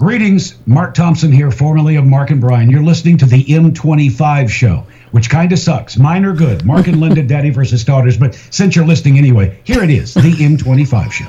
Greetings, Mark Thompson here, formerly of Mark and Brian. You're listening to the M25 show, which kind of sucks. Mine are good. Mark and Linda, Daddy versus Daughters. But since you're listening anyway, here it is, the M25 show.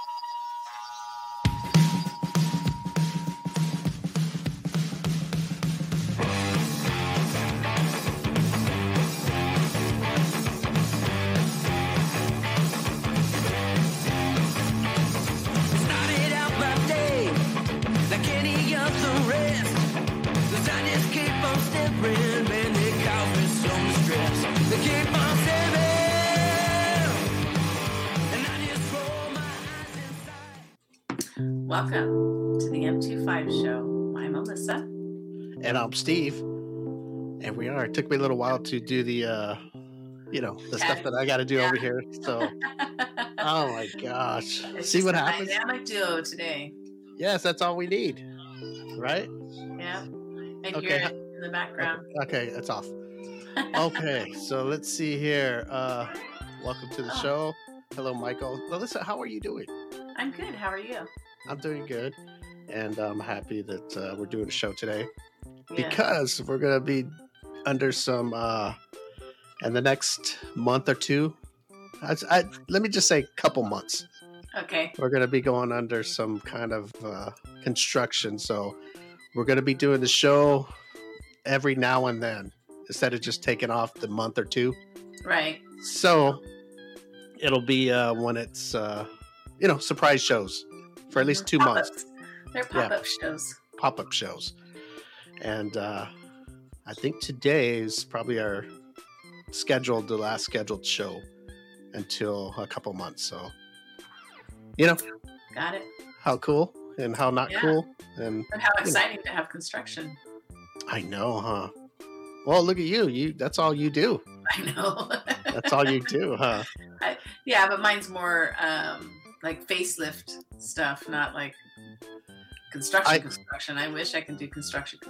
Welcome to the M25 show. I'm Alyssa. And I'm Steve. And we are. It took me a little while to do the, stuff that I got to do over here. So, oh my gosh. It's See what a happens? Dynamic duo today. Yes, that's all we need. Right? Yeah. I Okay. hear it in the background. Okay, it's off. Okay, so let's see here. Welcome to the show. Hello, Michael. Alyssa, how are you doing? I'm good. How are you? I'm doing good. And I'm happy that we're doing a show today. Yeah. Because we're going to be under some, in the next month or two, let me just say couple months. Okay. We're going to be going under some kind of construction. So we're going to be doing the show every now and then instead of just taking off the month or two. Right. So it'll be when it's, surprise shows for at least 2 months. They're pop-up shows. Pop-up shows. And I think today is probably our the last scheduled show until a couple months. So, Got it. how cool and how not cool. And how exciting to have construction. I know, huh? Well, look at you. That's all you do. I know. That's all you do, huh? Yeah, but mine's more like facelift stuff, not like construction. I wish I could do construction.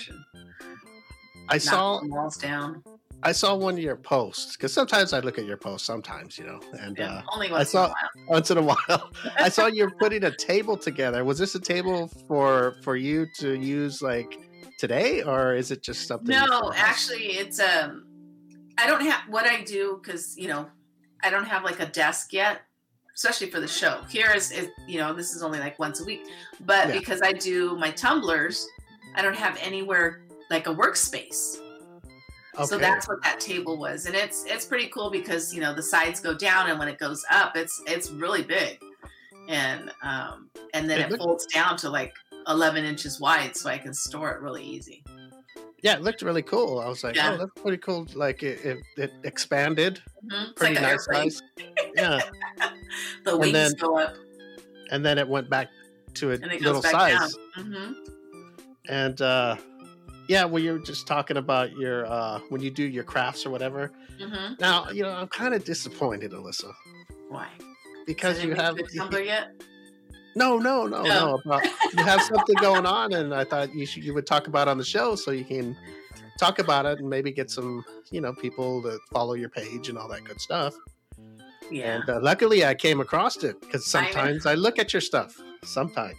I saw walls down. I saw one of your posts because sometimes I look at your posts. Sometimes, and only once in a while. I saw you're putting a table together. Was this a table for you to use like today, or is it just something? No, actually, it's I don't have what I do because I don't have like a desk yet. Especially for the show. Here is this is only like once a week. But because I do my tumblers, I don't have anywhere like a workspace. Okay. So that's what that table was. And it's pretty cool because, the sides go down and when it goes up, it's really big. And then it folds down to like 11 inches wide so I can store it really easy. Yeah, it looked really cool. I was like, oh, that's pretty cool. Like it expanded. Mm-hmm. Pretty like nice size. Yeah. The wings go up. And then it went back to a little size. Mm-hmm. And when you're just talking about your when you do your crafts or whatever. Mm-hmm. Now, I'm kind of disappointed, Alyssa. Why? Because you have a tumbler yet? No. You have something going on, and I thought you would talk about it on the show so you can talk about it and maybe get some people that follow your page and all that good stuff. Yeah. And luckily I came across it because sometimes I look at your stuff. Sometimes,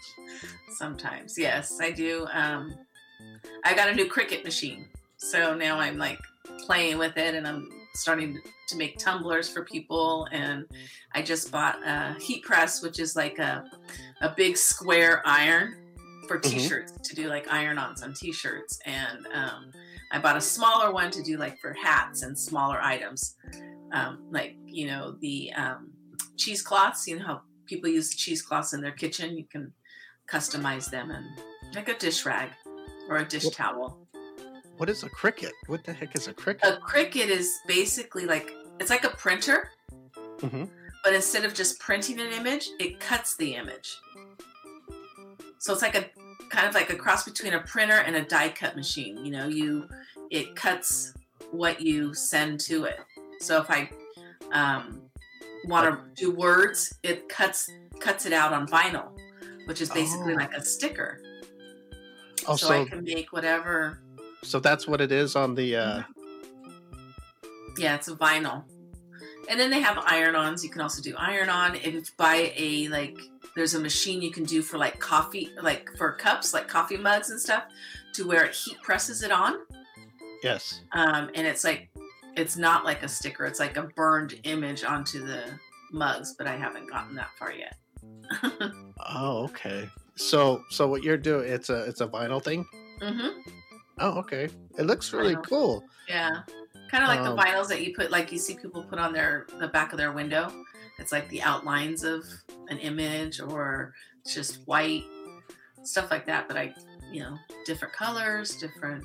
yes, I do. I got a new Cricut machine, so now I'm like playing with it, and I'm starting to make tumblers for people. And I just bought a heat press, which is like a big square iron for t-shirts, to do like iron-ons on t-shirts. And I bought a smaller one to do like for hats and smaller items. Like, the cheesecloths, how people use cheesecloths in their kitchen. You can customize them, and like a dish rag or a dish towel. What is a Cricut? What the heck is a Cricut? A Cricut is basically it's like a printer, but instead of just printing an image, it cuts the image. So it's like a kind of like a cross between a printer and a die cut machine. It cuts what you send to it. So if I want to do words, it cuts it out on vinyl, which is basically like a sticker. So I can make whatever. So that's what it is on the. Yeah, it's a vinyl, and then they have iron-ons. You can also do iron-on. If you buy a there's a machine you can do for like coffee, like for cups, like coffee mugs and stuff, to where it heat presses it on. Yes. And it's like, it's not like a sticker. It's like a burned image onto the mugs, but I haven't gotten that far yet. Oh, okay. So what you're doing, it's a vinyl thing? Mm-hmm. Oh, okay. It looks really cool. Yeah. Kind of like the vinyls that you put, like you see people put on the back of their window. It's like the outlines of an image, or it's just white, stuff like that. But different colors, different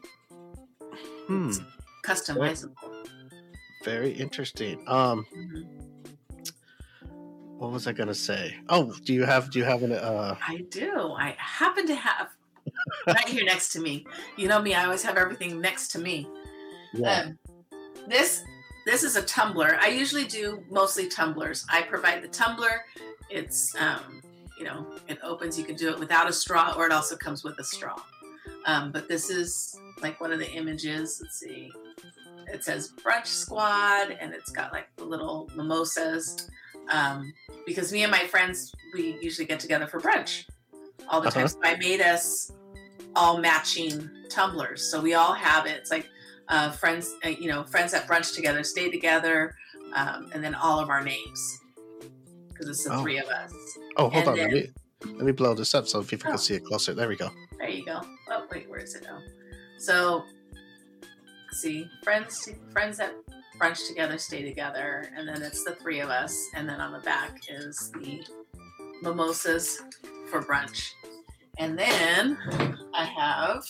customizable. Very interesting. Mm-hmm. What was I gonna say? Oh, do you have an I do. I happen to have right here next to me. You know me, I always have everything next to me. Yeah. This is a tumbler. I usually do mostly tumblers. I provide the tumbler. It's it opens. You can do it without a straw, or it also comes with a straw. But this is like one of the images. Let's see. It says Brunch Squad, and it's got like the little mimosas. Because me and my friends, we usually get together for brunch all the time. So I made us all matching tumblers. So we all have it. It's like friends at brunch together, stay together, and then all of our names. Because it's the three of us. Oh, hold on. Let me blow this up so people can see it closer. There we go. There you go. Oh, wait, where is it now? So, see, friends that brunch together, stay together, and then it's the three of us, and then on the back is the mimosas for brunch. And then I have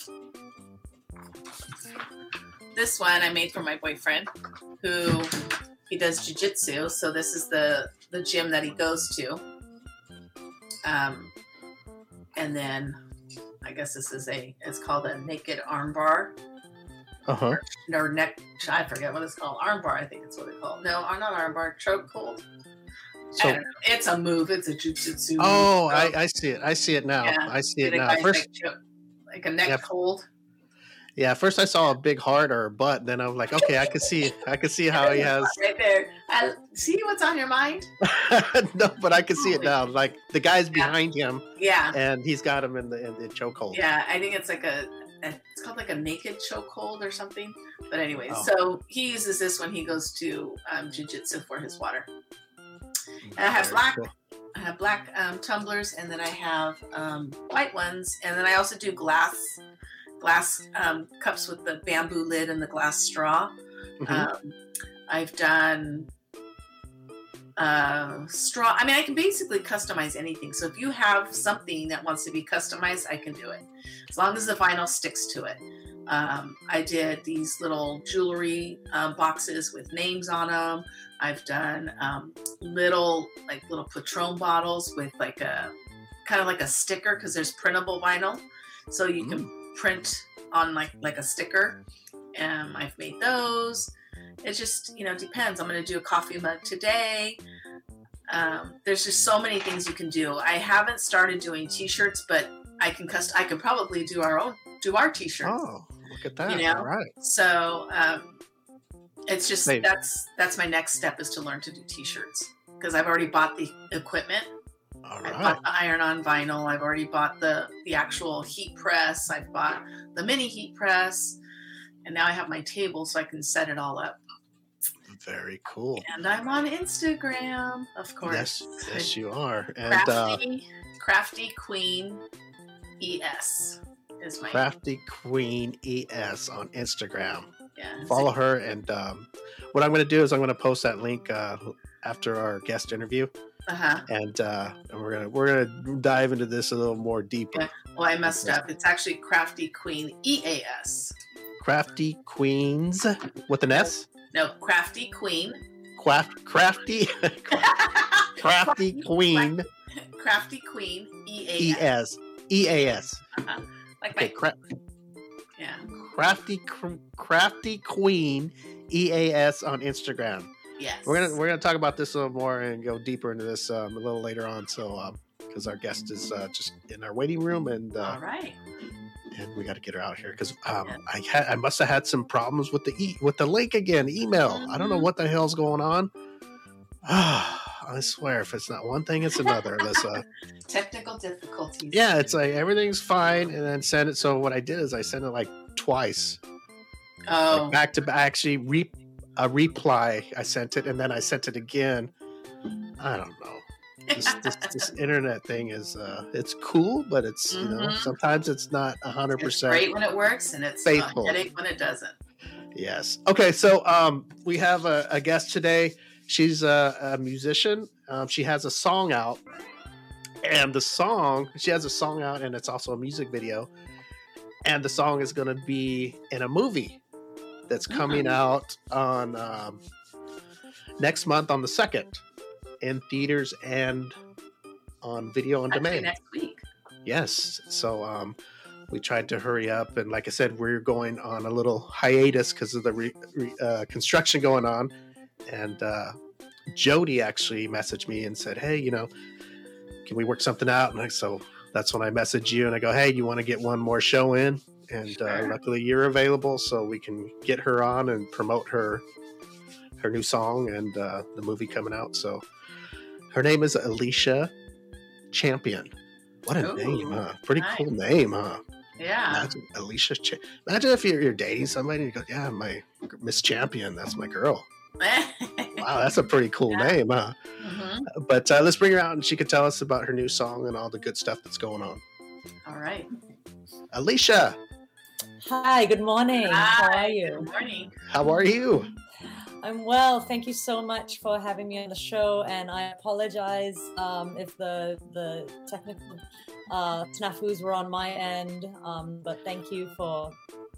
this one I made for my boyfriend, who he does jiu-jitsu, so this is the gym that he goes to. And then I guess it's called a naked arm bar. Or neck, I forget what it's called. Arm bar, I think it's what it's called. No, not arm bar, choke hold. So I don't know. It's a move. It's a jiu-jitsu move. Oh, I see it. I see it now. Yeah. I see it now. First, like a neck hold. Yeah, first I saw a big heart or a butt, then I was like, okay, I can see how he has right there. See what's on your mind? No, but I can see it now. Like the guy's behind him. Yeah. And he's got him in the chokehold. Yeah, I think it's like it's called like a naked chokehold or something. But anyway, so he uses this when he goes to jiu-jitsu for his water. And I have black tumblers, and then I have white ones, and then I also do glass cups with the bamboo lid and the glass straw. I've done straw. I mean, I can basically customize anything. So if you have something that wants to be customized, I can do it, as long as the vinyl sticks to it. I did these little jewelry boxes with names on them. I've done little Patron bottles with like a kind of like a sticker, because there's printable vinyl, so you can print on like a sticker. I've made those. It just depends. I'm going to do a coffee mug today. There's just so many things you can do. I haven't started doing t-shirts, but I could probably do our t-shirts. Oh, look at that. All right. So it's just that's my next step, is to learn to do t-shirts, because I've already bought the equipment. All right. I bought the iron-on vinyl. I've already bought the actual heat press. I've bought the mini heat press, and now I have my table so I can set it all up. Very cool. And I'm on Instagram, of course. Yes, you are. And Crafty Queen ES is my Crafty Queen ES on Instagram. Yeah. Follow her, and what I'm going to do is I'm going to post that link after our guest interview. And we're gonna dive into this a little more deeper. Yeah. Well, I messed up. It's actually Crafty Queen EAS. Crafty Queens with an S? No, Crafty Queen. Crafty Queen. Crafty Queen EAS. EAS. Like okay, yeah. Crafty Queen EAS on Instagram. Yes. We're gonna talk about this a little more and go deeper into this a little later on. So because our guest is just in our waiting room, and all right, and we got to get her out here because I must have had some problems with the link again. Email. I don't know what the hell's going on. I swear, if it's not one thing, it's another, Alyssa. Technical difficulties. Yeah, it's like everything's fine, and then send it. So what I did is I sent it like twice. Oh. Like back to back. Actually, a reply. I sent it, and then I sent it again. I don't know. This internet thing is it's cool, but it's sometimes it's not 100%. It's great when it works, and it's faithful when it doesn't. Yes. Okay. So we have a guest today. She's a musician. She has a song out, and she has a song out, and it's also a music video. And the song is going to be in a movie that's coming out on next month on the 2nd in theaters and on video on demand. Next week. Yes. So we tried to hurry up. And like I said, we're going on a little hiatus because of the construction going on. And Jody actually messaged me and said, hey, can we work something out? And so that's when I messaged you and I go, hey, you want to get one more show in? And luckily you're available, so we can get her on and promote her new song and the movie coming out. So her name is Alicia Champion. What a name, huh? Pretty cool name, huh? Yeah. Imagine Alicia. Imagine if you're dating somebody and you go, yeah, my Miss Champion, that's my girl. Wow, that's a pretty cool name, huh? Mm-hmm. But let's bring her out and she can tell us about her new song and all the good stuff that's going on. All right. Alicia. Hi, good morning. Hi, how are you? Good morning. How are you? I'm well. Thank you so much for having me on the show. And I apologize if the technical snafus were on my end. But thank you for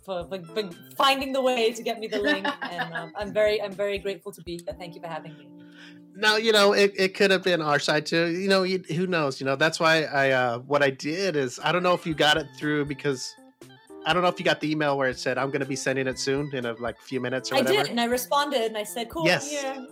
finding the way to get me the link. And I'm very grateful to be here. Thank you for having me. Now, it could have been our side too. Who knows? That's why I what I did is I don't know if you got it through because I don't know if you got the email where it said I'm going to be sending it soon in a few minutes or whatever. I did, and I responded and I said, "Cool, yes.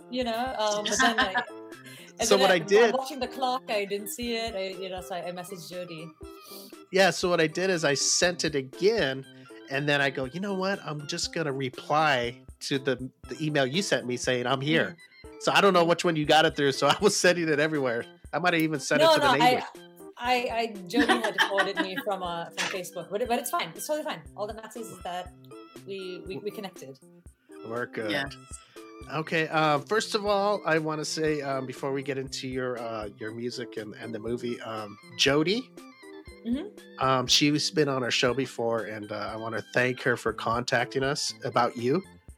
But then so what I did, watching the clock, I didn't see it. So I messaged Jody. Yeah. So what I did is I sent it again, and then I go, you know what? I'm just going to reply to the email you sent me saying I'm here. Mm-hmm. So I don't know which one you got it through. So I was sending it everywhere. I might have even sent it to the neighbors. Jody had forwarded me from Facebook, but it's fine. It's totally fine. All that matters is that we connected. We're good. Yeah. Okay. First of all, I want to say before we get into your music and the movie, Jody. Mm-hmm. She's been on our show before, and I want to thank her for contacting us about you.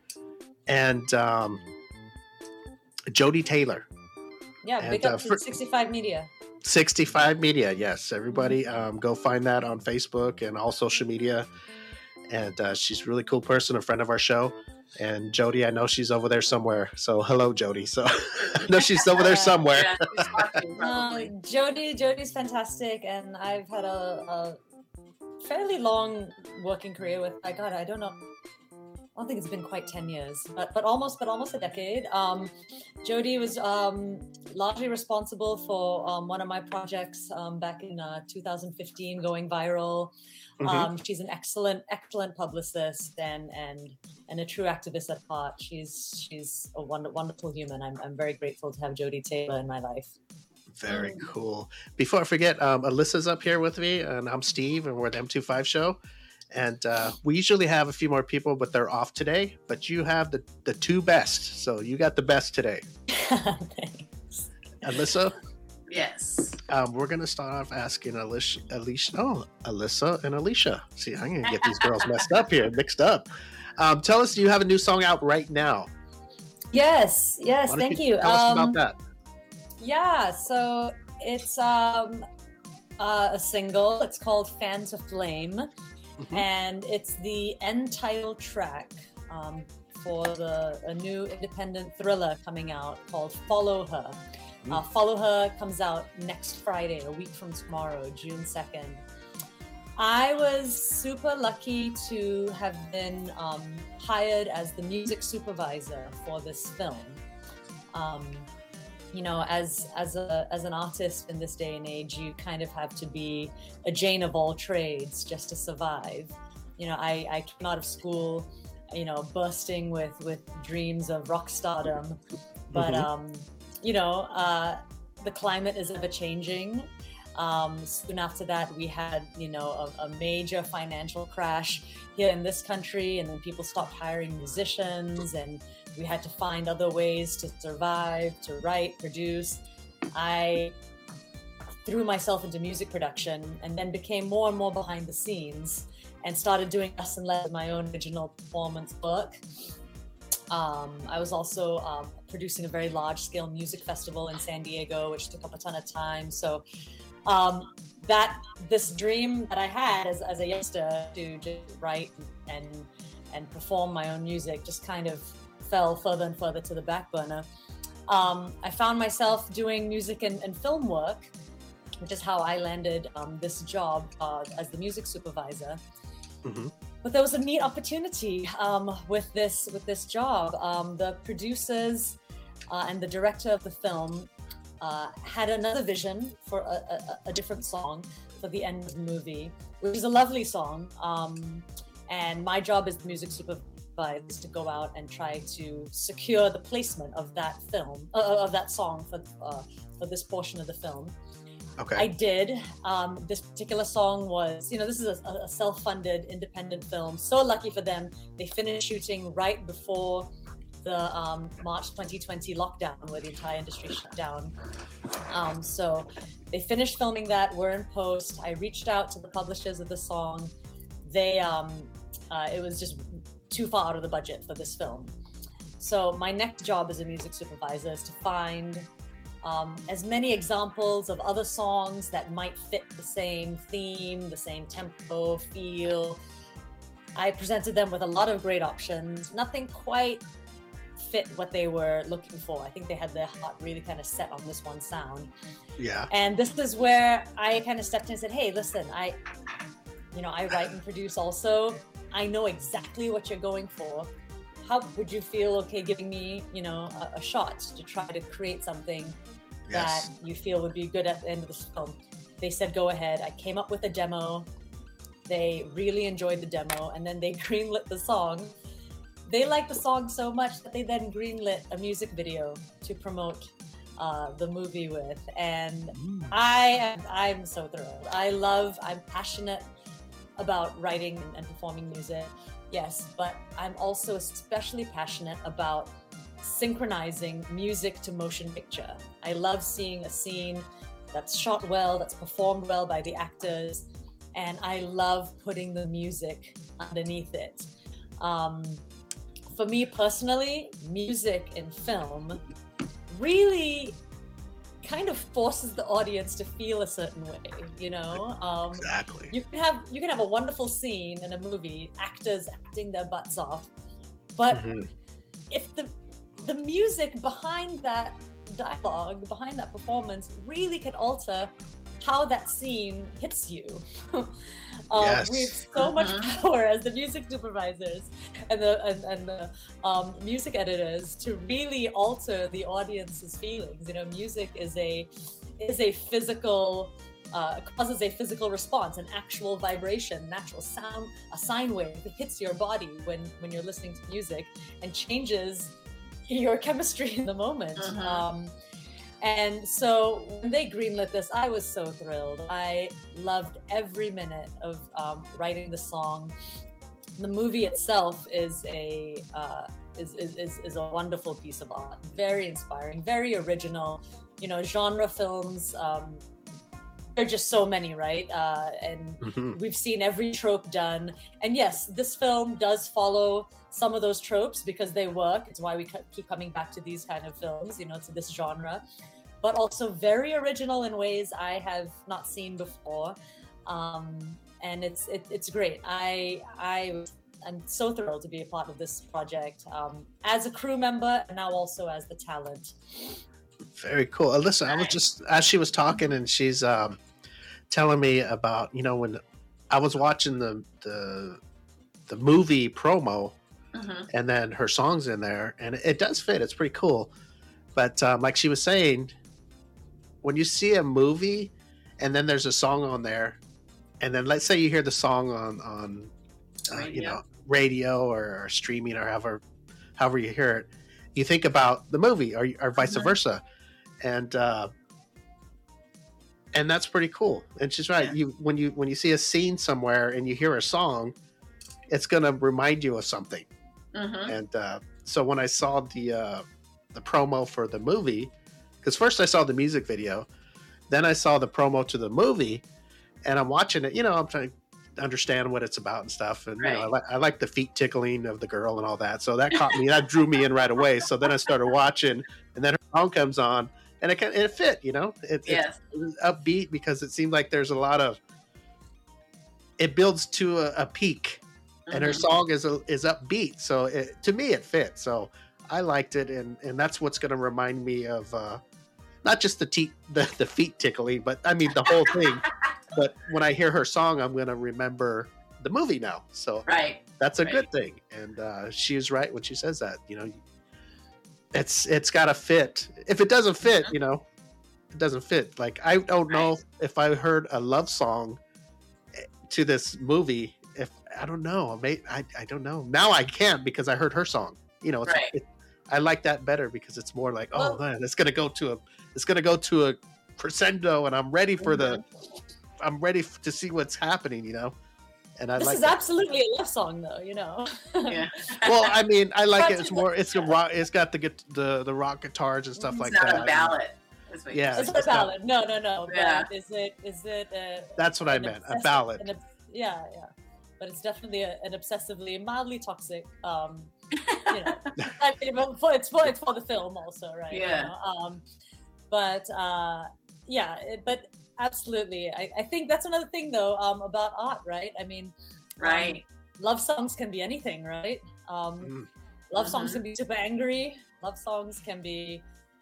And Jody Taylor. Yeah, big up to 65 Media. 65 Media, yes. Everybody go find that on Facebook and all social media. And she's a really cool person, a friend of our show. And Jody, I know she's over there somewhere. So hello, Jody. So I know she's over there somewhere. Jody's fantastic. And I've had a fairly long working career with, I don't know. I don't think it's been quite 10 years, but almost a decade. Jody was largely responsible for one of my projects back in 2015 going viral. Mm-hmm. She's an excellent publicist and a true activist at heart. She's a wonderful human. I'm very grateful to have Jody Taylor in my life. Very cool. Before I forget, Alyssa's up here with me, and I'm Steve, and we're the M25 Show. And we usually have a few more people, but they're off today. But you have the two best. So you got the best today. Thanks. Alyssa? Yes. We're going to start off asking Alyssa and Alicia. See, I'm going to get these girls mixed up. Tell us, do you have a new song out right now? Yes. Thank you. Tell us about that. Yeah, so it's a single. It's called Fan to Flame. Mm-hmm. And it's the end title track for a new independent thriller coming out called Follow Her. Mm-hmm. Follow Her comes out next Friday, a week from tomorrow, June 2nd. I was super lucky to have been hired as the music supervisor for this film. As an artist in this day and age, you kind of have to be a Jane of all trades just to survive. I came out of school, bursting with dreams of rock stardom, but the climate is ever changing. Soon after that, we had, a major financial crash here in this country, and then people stopped hiring musicians, and we had to find other ways to survive, to write, produce. I threw myself into music production and then became more and more behind the scenes and started doing less and less of my own original performance work. I was also producing a very large-scale music festival in San Diego, which took up a ton of time. So this dream that I had as a youngster to just write and perform my own music just kind of fell further and further to the back burner. I found myself doing music and film work, which is how I landed this job as the music supervisor. Mm-hmm. But there was a neat opportunity with this job. The producers and the director of the film had another vision for a different song for the end of the movie, which is a lovely song. And my job as the music supervisor is to go out and try to secure the placement of that film, of that song for this portion of the film. Okay. I did. This particular song was, this is a self-funded independent film. So lucky for them, they finished shooting right before the March 2020 lockdown, where the entire industry shut down. So they finished filming that. We're in post. I reached out to the publishers of the song. It was just too far out of the budget for this film. So my next job as a music supervisor is to find as many examples of other songs that might fit the same theme, the same tempo, feel. I presented them with a lot of great options. Nothing quite fit what they were looking for. I think they had their heart really kind of set on this one sound. Yeah. And this is where I kind of stepped in and said, hey, listen, I write and produce also. I know exactly what you're going for. How would you feel okay giving me, a shot to try to create something that you feel would be good at the end of this film? They said, go ahead. I came up with a demo. They really enjoyed the demo, and then they greenlit the song. They liked the song so much that they then greenlit a music video to promote the movie with. And I'm so thrilled. I'm passionate about writing and performing music, yes, but I'm also especially passionate about synchronizing music to motion picture. I love seeing a scene that's shot well, that's performed well by the actors, and I love putting the music underneath it. For me personally, music in film really kind of forces the audience to feel a certain way, Exactly. You can have a wonderful scene in a movie, actors acting their butts off, but if the music behind that dialogue, behind that performance, really can alter how that scene hits you. Yes. We have so much power as the music supervisors and the music editors to really alter the audience's feelings. Music is a physical, causes a physical response, an actual vibration, natural sound, a sine wave that hits your body when you're listening to music and changes your chemistry in the moment. And so when they greenlit this, I was so thrilled. I loved every minute of writing the song. The movie itself is a wonderful piece of art, very inspiring, very original. Genre films, there are just so many, right? And we've seen every trope done. And yes, this film does follow some of those tropes because they work. It's why we keep coming back to these kind of films, to this genre. But also very original in ways I have not seen before, and it's great. I'm so thrilled to be a part of this project as a crew member and now also as the talent. Very cool. Alyssa, I was just, as she was talking and she's telling me about, when I was watching the movie promo, and then her song's in there, and it does fit. It's pretty cool. But like she was saying, when you see a movie and then there's a song on there, and then let's say you hear the song on radio or streaming or however you hear it, you think about the movie or vice versa. and that's pretty cool. And she's right. Yeah. When you see a scene somewhere and you hear a song, it's gonna remind you of something. Mm-hmm. And so when I saw the promo for the movie, because first I saw the music video, then I saw the promo to the movie, and I'm watching it. I'm trying to understand what it's about and stuff. And Right. I like the feet tickling of the girl and all that. So that caught me. That drew me in right away. So then I started watching, and then her song comes on, and it fit. Yes. It was upbeat because it seemed like there's a lot of. It builds to a peak, and her Mhm. song is upbeat. So to me, it fit. So I liked it, and that's what's going to remind me of not just the feet tickling, but I mean the whole thing. But when I hear her song, I'm going to remember the movie now. So Right. that's a Right. good thing. And she is right when she says that. It's got to fit. If it doesn't fit, Mhm. It doesn't fit. Like I don't know if I heard a love song to this movie. If I don't know, I don't know. Now I can because I heard her song. Right. I like that better because it's more like, Well- oh man, it's gonna go to a crescendo, and I'm ready for I'm ready to see what's happening. And I This like is that. absolutely a love song, though. Yeah. Well, I mean, I like it. But- It's more. It's a rock. It's got the rock guitars and stuff It's like not that. a ballad. Is what Yeah, you're It's saying. not a ballad. No. Yeah. But is it? That's what I an meant. A obsessive- ballad. Yeah. But it's definitely an obsessively, mildly toxic. I mean, it's for the film also, right? Yeah. But but absolutely, I think that's another thing though about art, right? I mean, Right. love songs can be anything, right? Love songs can be super angry. Love songs can be,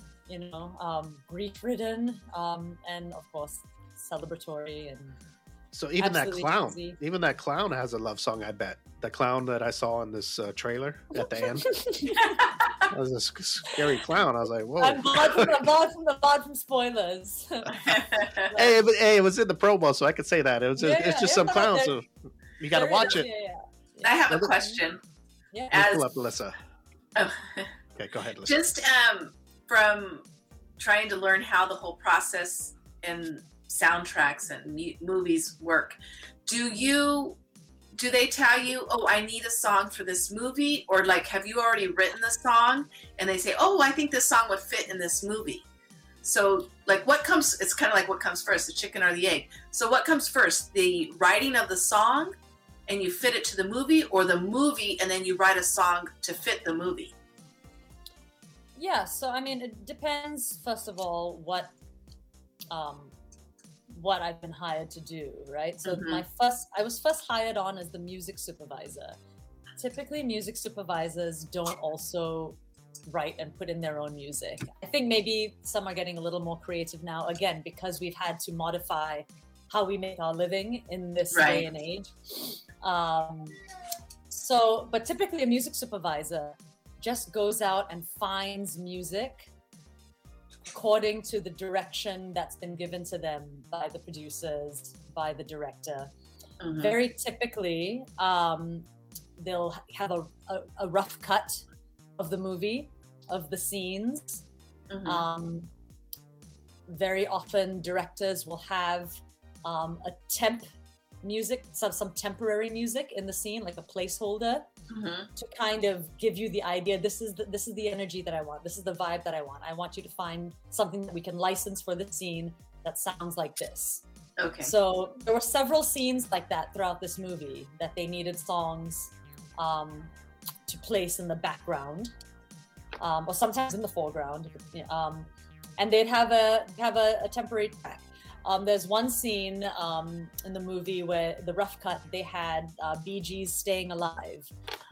grief-ridden, and of course, celebratory and. So even that Absolutely clown, cheesy. has a love song. I bet the clown that I saw in this trailer at the end. That was a scary clown. I was like, whoa. I'm barred from spoilers. Hey, but it was in the promo, so I could say that. It's just some clown. So you got to watch it. I have a question. Yeah. As- Pull up, Alyssa. Oh, Okay, go ahead, Alyssa. just from trying to learn how the whole process in soundtracks and movies work, do they tell you, oh, I need a song for this movie? Or like, have you already written the song? And they say, oh, I think this song would fit in this movie. So like it's kind of like what comes first, the chicken or the egg. So what comes first, the writing of the song and you fit it to the movie, or the movie and then you write a song to fit the movie? Yeah, so I mean, it depends. First of all, what I've been hired to do, right? So Mhm. I was first hired on as the music supervisor. Typically, music supervisors don't also write and put in their own music. I think maybe some are getting a little more creative now, again, because we've had to modify how we make our living in this Right. day and age. But typically a music supervisor just goes out and finds music according to the direction that's been given to them by the producers, by the director. Mhm. Very typically, they'll have a rough cut of the movie, of the scenes. Mhm. Very often, directors will have a temp music, some temporary music in the scene, like a placeholder, Mhm. to kind of give you the idea. This is the energy that I want. This is the vibe that I want. I want you to find something that we can license for the scene that sounds like this. Okay. So there were several scenes like that throughout this movie that they needed songs to place in the background, or sometimes in the foreground, and they'd have a temporary track. There's one scene in the movie where the rough cut, they had Bee Gees "Staying Alive,"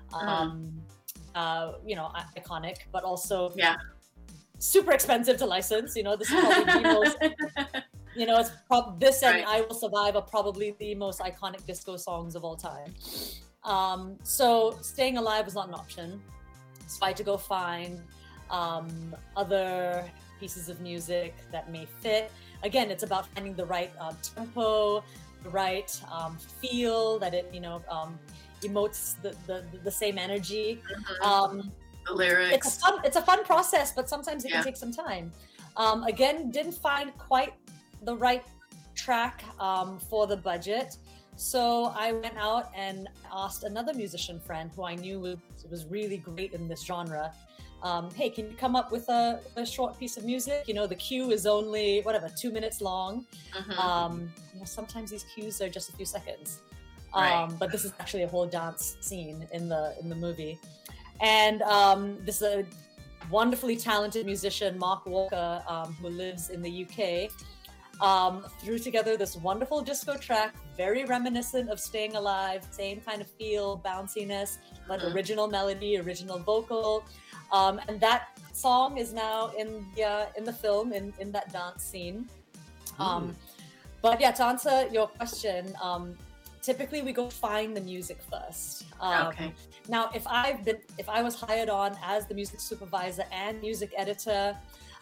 iconic, but also super expensive to license. This is probably the most. This and Right. "I Will Survive" are probably the most iconic disco songs of all time. So "Staying Alive" was not an option. So I had to go find other pieces of music that may fit. Again, it's about finding the right tempo, the right feel, that it emotes the same energy. The lyrics. It's a fun process, but sometimes it Yeah. can take some time. Again, didn't find quite the right track for the budget. So I went out and asked another musician friend who I knew was really great in this genre. Hey, can you come up with a short piece of music? You know, the cue is only, 2 minutes long. Sometimes these cues are just a few seconds. But this is actually a whole dance scene in the movie. And this is a wonderfully talented musician, Mark Walker, who lives in the UK, threw together this wonderful disco track, very reminiscent of Staying Alive, same kind of feel, bounciness, but original melody, original vocal. And that song is now in the film, in that dance scene. But yeah, to answer your question, typically we go find the music first. Now, if I was hired on as the music supervisor and music editor,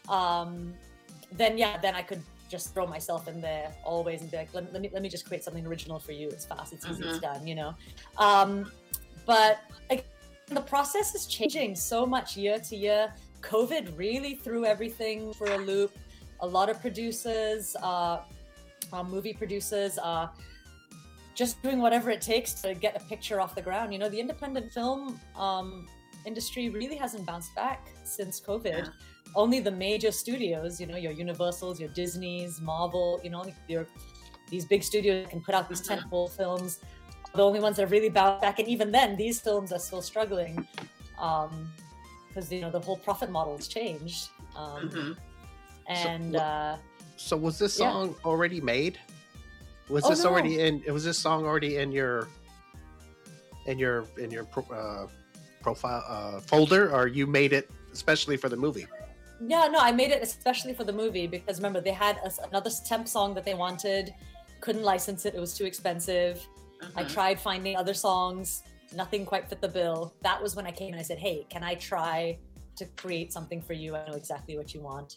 then I could just throw myself in there always and be like, let me just create something original for you. It's fast, it's easy, it's done, you know. But again, the process is changing so much year to year. COVID really threw everything for a loop. A lot of producers, movie producers, are just doing whatever it takes to get a picture off the ground. You know, the independent film industry really hasn't bounced back since COVID. Yeah. Only the major studios, you know, your Universals, your Disneys, Marvel, you know, these big studios that can put out these tentpole films, are the only ones that have really bounced back. And even then, these films are still struggling because, you know, the whole profit model's changed. So was this song already made? Was this already in? Was this song already in your profile folder, or you made it especially for the movie? Yeah, no, I made it especially for the movie because remember they had another temp song that they wanted, couldn't license it; it was too expensive. I tried finding other songs, nothing quite fit the bill. That was when I came and I said, "Hey, can I try to create something for you? I know exactly what you want."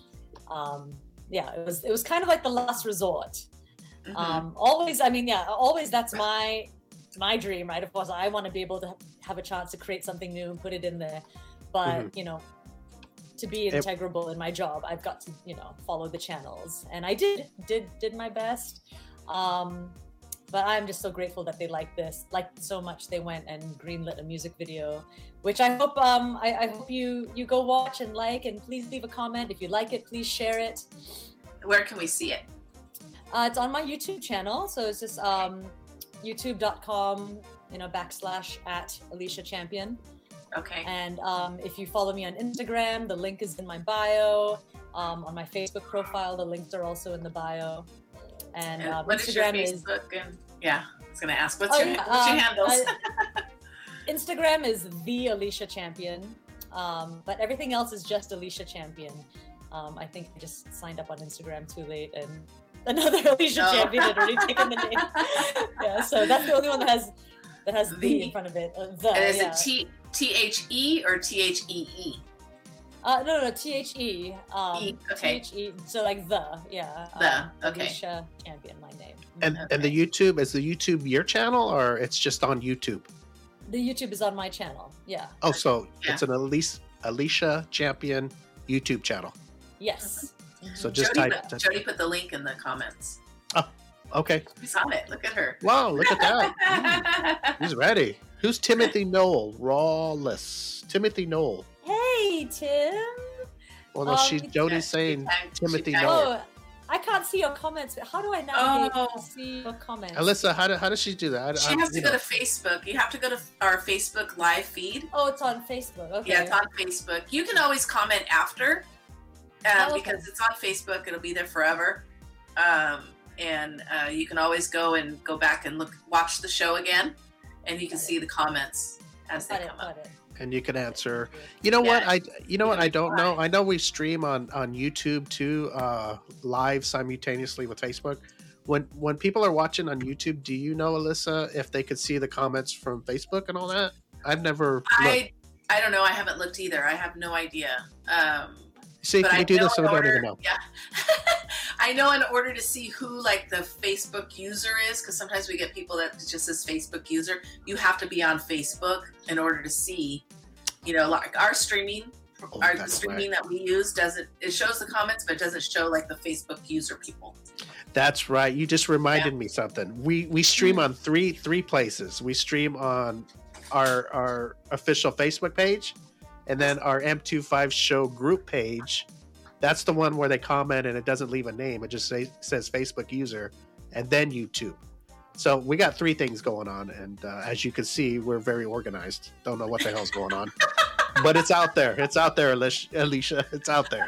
It was kind of like the last resort. Always that's my dream, right? Of course, I want to be able to have a chance to create something new and put it in there. But, you know, to be integrable in my job, I've got to, you know, follow the channels. And I did my best. But I'm just so grateful that they liked so much they went and greenlit a music video, which I hope I hope you go watch and like, and please leave a comment. If you like it, please share it. Where can we see it? It's on my YouTube channel. So it's just youtube.com, you know, /Alicia Champion. Okay. And if you follow me on Instagram, the link is in my bio. On my Facebook profile, the links are also in the bio. And what Instagram is your Facebook? I was going to ask, what's your handles? Instagram is the Alicia Champion, but everything else is just Alicia Champion. I think I just signed up on Instagram too late, and another Alicia Champion had already taken the name. Yeah, so that's the only one that has the in front of it. And is it THE or THEE? No, THE. Okay. THE. So like okay. Alicia Champion, my name. And the YouTube, is the YouTube your channel, or it's just on YouTube? The YouTube is on my channel. Yeah. Oh, so it's an Alicia Champion YouTube channel. Yes. So just Jody put the link in the comments. Oh, okay. She's on it. Look at her. Wow, look at that. He's ready. Who's Timothy Knoll? Rawless. Timothy Knoll. Hey, Tim. Well, no, Jody's saying Timothy Knoll. Oh, I can't see your comments. How do I navigate to see your comments? Alyssa, how does she do that? She has to go to Facebook. You have to go to our Facebook live feed. Oh, it's on Facebook. Okay. Yeah, it's on Facebook. You can always comment after because it's on Facebook. It'll be there forever. And you can always go back and watch the show again, and you can see the comments as they come up. And you can answer. You know what? I don't know. I know we stream on YouTube too, live simultaneously with Facebook. When people are watching on YouTube, do you know, Alyssa, if they could see the comments from Facebook and all that? I've never. I don't know. I haven't looked either. I have no idea. See, can you do this so we don't even know? Yeah. I know in order to see who like the Facebook user is, because sometimes we get people that just says Facebook user, you have to be on Facebook in order to see, you know, like our streaming the streaming that we use it shows the comments, but it doesn't show like the Facebook user people. That's right. You just reminded me something. We stream on three places. We stream on our official Facebook page, and then our M25 show group page. That's the one where they comment and it doesn't leave a name. It just says Facebook user, and then YouTube. So we got 3 things going on, and as you can see, we're very organized. Don't know what the hell's going on, but it's out there. It's out there, Alicia. It's out there.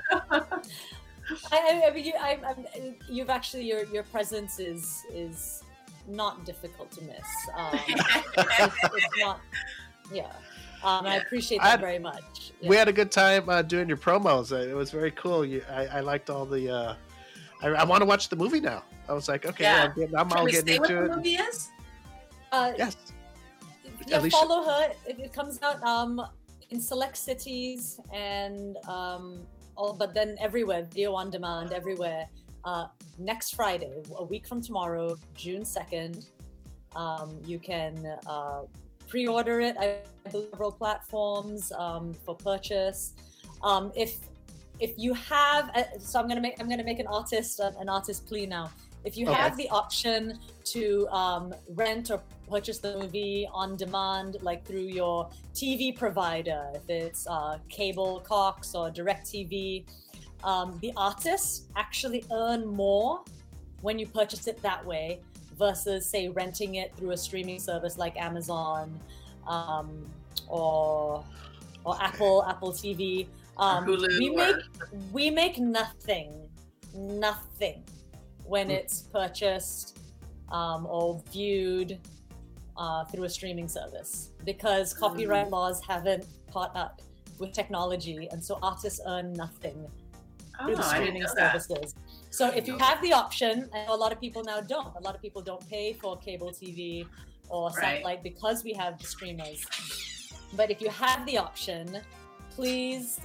I mean, you've actually your presence is not difficult to miss. It's not, yeah. I appreciate that very much. Yeah. We had a good time doing your promos. It was very cool. I liked all the. I want to watch the movie now. I was like, okay, I'm all getting into it. What the movie is? Yes. Yeah, follow her. It comes out in select cities and but then everywhere, video on demand, everywhere. Next Friday, a week from tomorrow, June 2nd, you can pre-order it. I believe several platforms for purchase. If you have, so I'm gonna make an artist plea now. If you have the option to rent or purchase the movie on demand, like through your TV provider, if it's cable, Cox, or DirecTV, the artists actually earn more when you purchase it that way versus, say, renting it through a streaming service like Amazon or Apple TV. We make nothing when it's purchased or viewed through a streaming service, because copyright laws haven't caught up with technology, and so artists earn nothing through the streaming services. So if you have the option, and a lot of people now don't. A lot of people don't pay for cable TV or satellite because we have the streamers. But if you have the option, please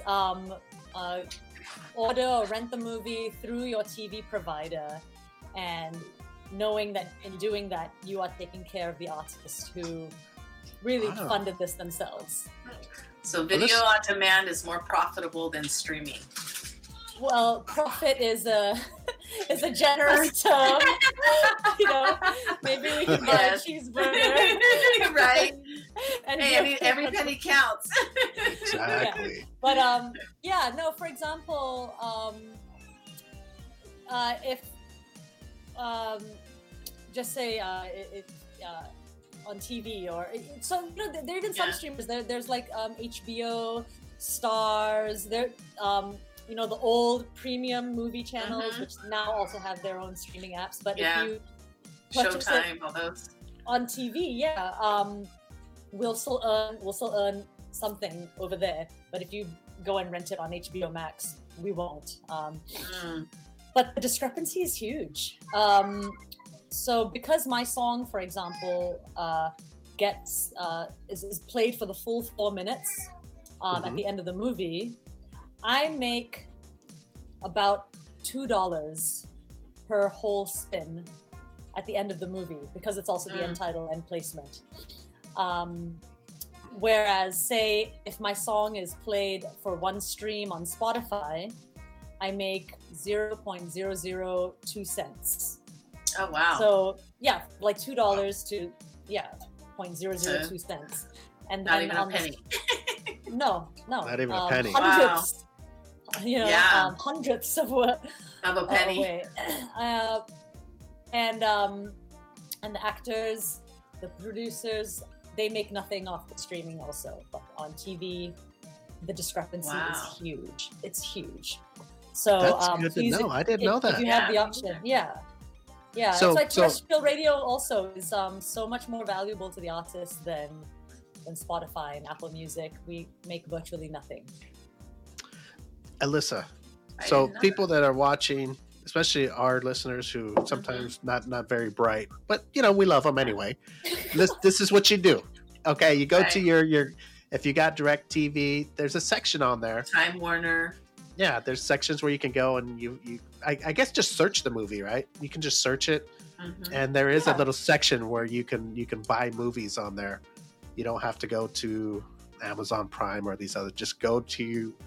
order or rent the movie through your TV provider, and knowing that in doing that, you are taking care of the artists who really funded this themselves. So video on demand is more profitable than streaming. Well, profit is a generous term. Maybe we can buy a cheeseburger. Right. And hey, I mean, every penny counts. Exactly. Yeah. But for example, if just say on TV or so, there are even some streamers. There's like HBO, Stars. There, the old premium movie channels, which now also have their own streaming apps. But if you purchase Showtime, all those on TV, we'll still earn something over there. But if you go and rent it on HBO Max, we won't. But the discrepancy is huge. So because my song, for example, is played for the full 4 minutes at the end of the movie, I make about $2 per whole spin at the end of the movie, because it's also the end title and placement. Whereas, say, if my song is played for one stream on Spotify, I make 0.002 cents. Oh, wow. So, like $2 to, 0.002 cents. And not then even a penny. No. Not even a penny. Hundredths. Hundredths of a penny. And the actors, the producers, they make nothing off the streaming also. But on TV, the discrepancy is huge. It's huge. So that's good to know. I didn't know that. If you have the option, So, it's like terrestrial radio also is so much more valuable to the artist than Spotify and Apple Music. We make virtually nothing. Alyssa, so people that are watching, especially our listeners who sometimes not very bright, but we love them anyway. This is what you do. Okay, you go to your if you got DirecTV, there's a section on there. Time Warner. Yeah, there's sections where you can go and I guess just search the movie, right? You can just search it, and there is a little section where you can buy movies on there. You don't have to go to Amazon Prime or these other. Just go to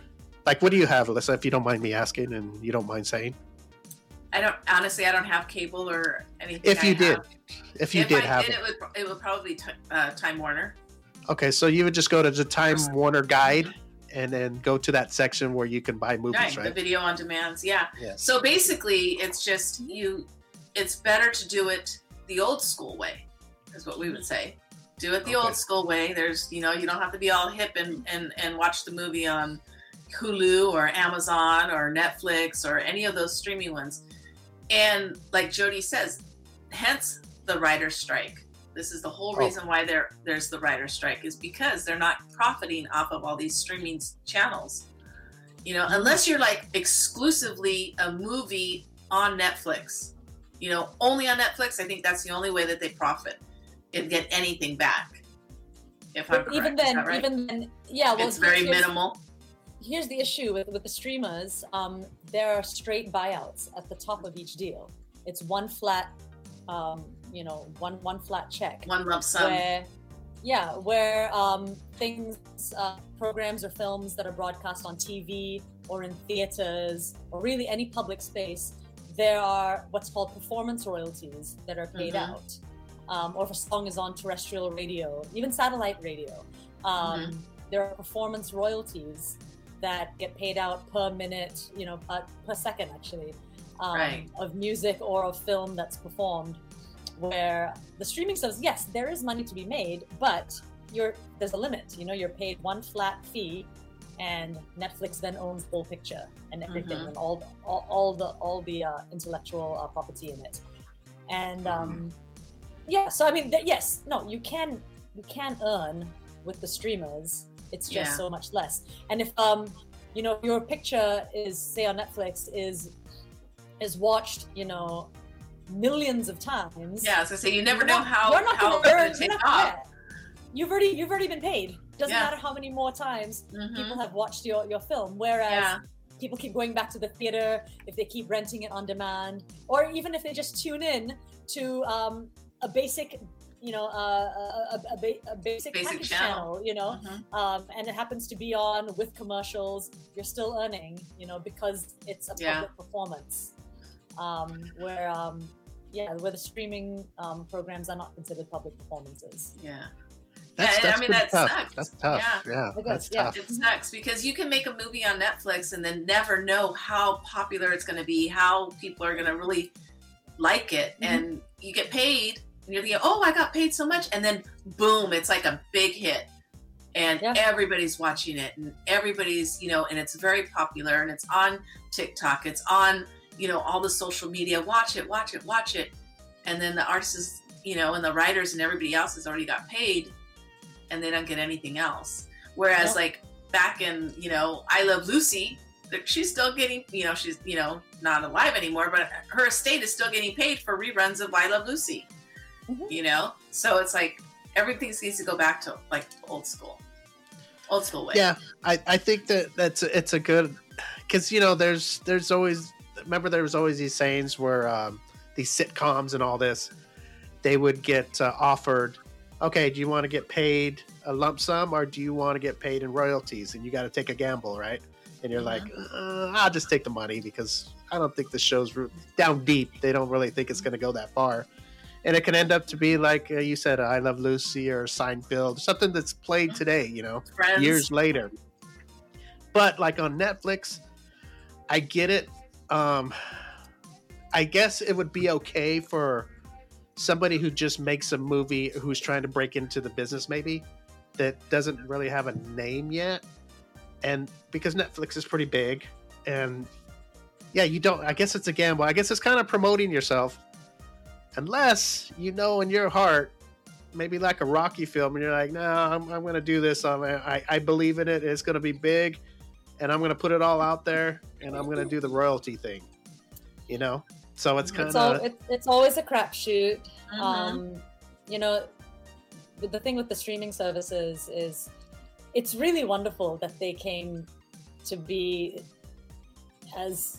Like, what do you have, Alyssa, if you don't mind me asking and you don't mind saying? I don't have cable or anything. If you did have it, it would probably be Time Warner. Okay, so you would just go to the Time Warner guide and then go to that section where you can buy movies, right? The video on demands, yeah. Yes. So basically, it's just it's better to do it the old school way, is what we would say. Do it the old school way. There's, you don't have to be all hip and watch the movie on Hulu or Amazon or Netflix or any of those streaming ones. And like Jody says, hence the writer's strike. This is the whole reason why there's the writer's strike, is because they're not profiting off of all these streaming channels. Unless you're like exclusively a movie on Netflix, only on Netflix, I think that's the only way that they profit and get anything back. If I'm correct. Even then, yeah, well, it's very minimal. Here's the issue with the streamers. There are straight buyouts at the top of each deal. It's one flat, one flat check. One lump sum. Where things, programs or films that are broadcast on TV or in theaters or really any public space, there are what's called performance royalties that are paid out. Or if a song is on terrestrial radio, even satellite radio, there are performance royalties that get paid out per minute, per second actually, of music or of film that's performed. Where the streaming says, yes, there is money to be made, but there's a limit. You're paid one flat fee, and Netflix then owns the whole picture and everything, and all the intellectual property in it. And so I mean, you can earn with the streamers. It's just so much less. And if your picture is, say, on Netflix is watched, millions of times. Yeah, I was gonna say, you never know how it's gonna take off. You've already been paid. Doesn't matter how many more times people have watched your film. Whereas people keep going back to the theater, if they keep renting it on demand, or even if they just tune in to a basic, a basic package channel, and it happens to be on with commercials, you're still earning, because it's a public performance. Where the streaming programs are not considered public performances. That's tough. Sucks. That's tough. That's tough. It sucks because you can make a movie on Netflix and then never know how popular it's going to be, how people are going to really like it, and you get paid, and you're thinking, oh, I got paid so much, and then boom, it's like a big hit, and everybody's watching it, and everybody's, and it's very popular, and it's on TikTok, it's on, all the social media, watch it. And then the artists, and the writers and everybody else has already got paid, and they don't get anything else. Whereas like back in, I Love Lucy, she's still getting, she's, not alive anymore, but her estate is still getting paid for reruns of I Love Lucy, So it's like, everything needs to go back to like old school way. Yeah. I think it's a good, cause there's always, remember there was always these sayings where these sitcoms and all this, they would get offered, okay, do you want to get paid a lump sum or do you want to get paid in royalties? And you got to take a gamble, right? And you're like, I'll just take the money because I don't think the show's down deep. They don't really think it's going to go that far. And it can end up to be like you said, I Love Lucy or Seinfeld, something that's played today, Friends. Years later. But like on Netflix, I get it. I guess it would be okay for somebody who just makes a movie who's trying to break into the business, maybe, that doesn't really have a name yet. And because Netflix is pretty big, and I guess it's a gamble. I guess it's kind of promoting yourself, unless in your heart, maybe like a Rocky film, and you're like, no, I'm going to do this. I believe in it. It's going to be big, and I'm going to put it all out there, and I'm going to do the royalty thing. So it's kind of it's always a crapshoot. The thing with the streaming services is it's really wonderful that they came to be as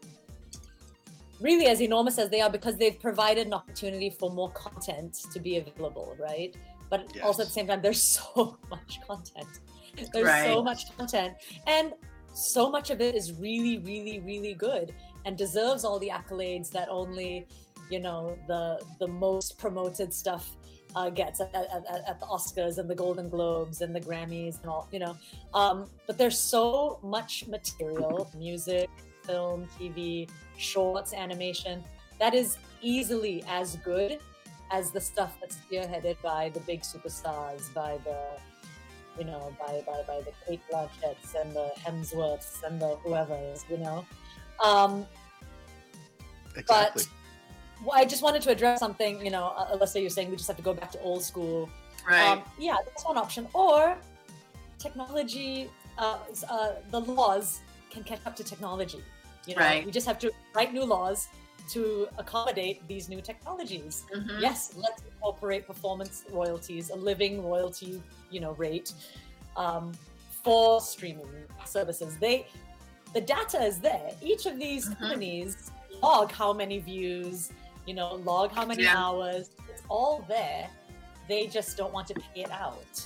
enormous as they are, because they've provided an opportunity for more content to be available, right? But also at the same time, there's so much content. And so much of it is really, really, really good and deserves all the accolades that only, the most promoted stuff gets at the Oscars and the Golden Globes and the Grammys and all, but there's so much material, music, film, TV, shorts, animation, that is easily as good as the stuff that's spearheaded by the big superstars, by the by the Kate Blanchetts and the Hemsworths and the whoever's, Exactly. But I just wanted to address something, Alyssa, you're saying we just have to go back to old school. Right. Yeah, that's one option. Or technology, the laws can catch up to technology. Right. We just have to write new laws to accommodate these new technologies. Mhm. Yes, let's incorporate performance royalties, a living royalty, rate for streaming services. The data is there. Each of these companies log how many views, log how many hours. It's all there. They just don't want to pay it out.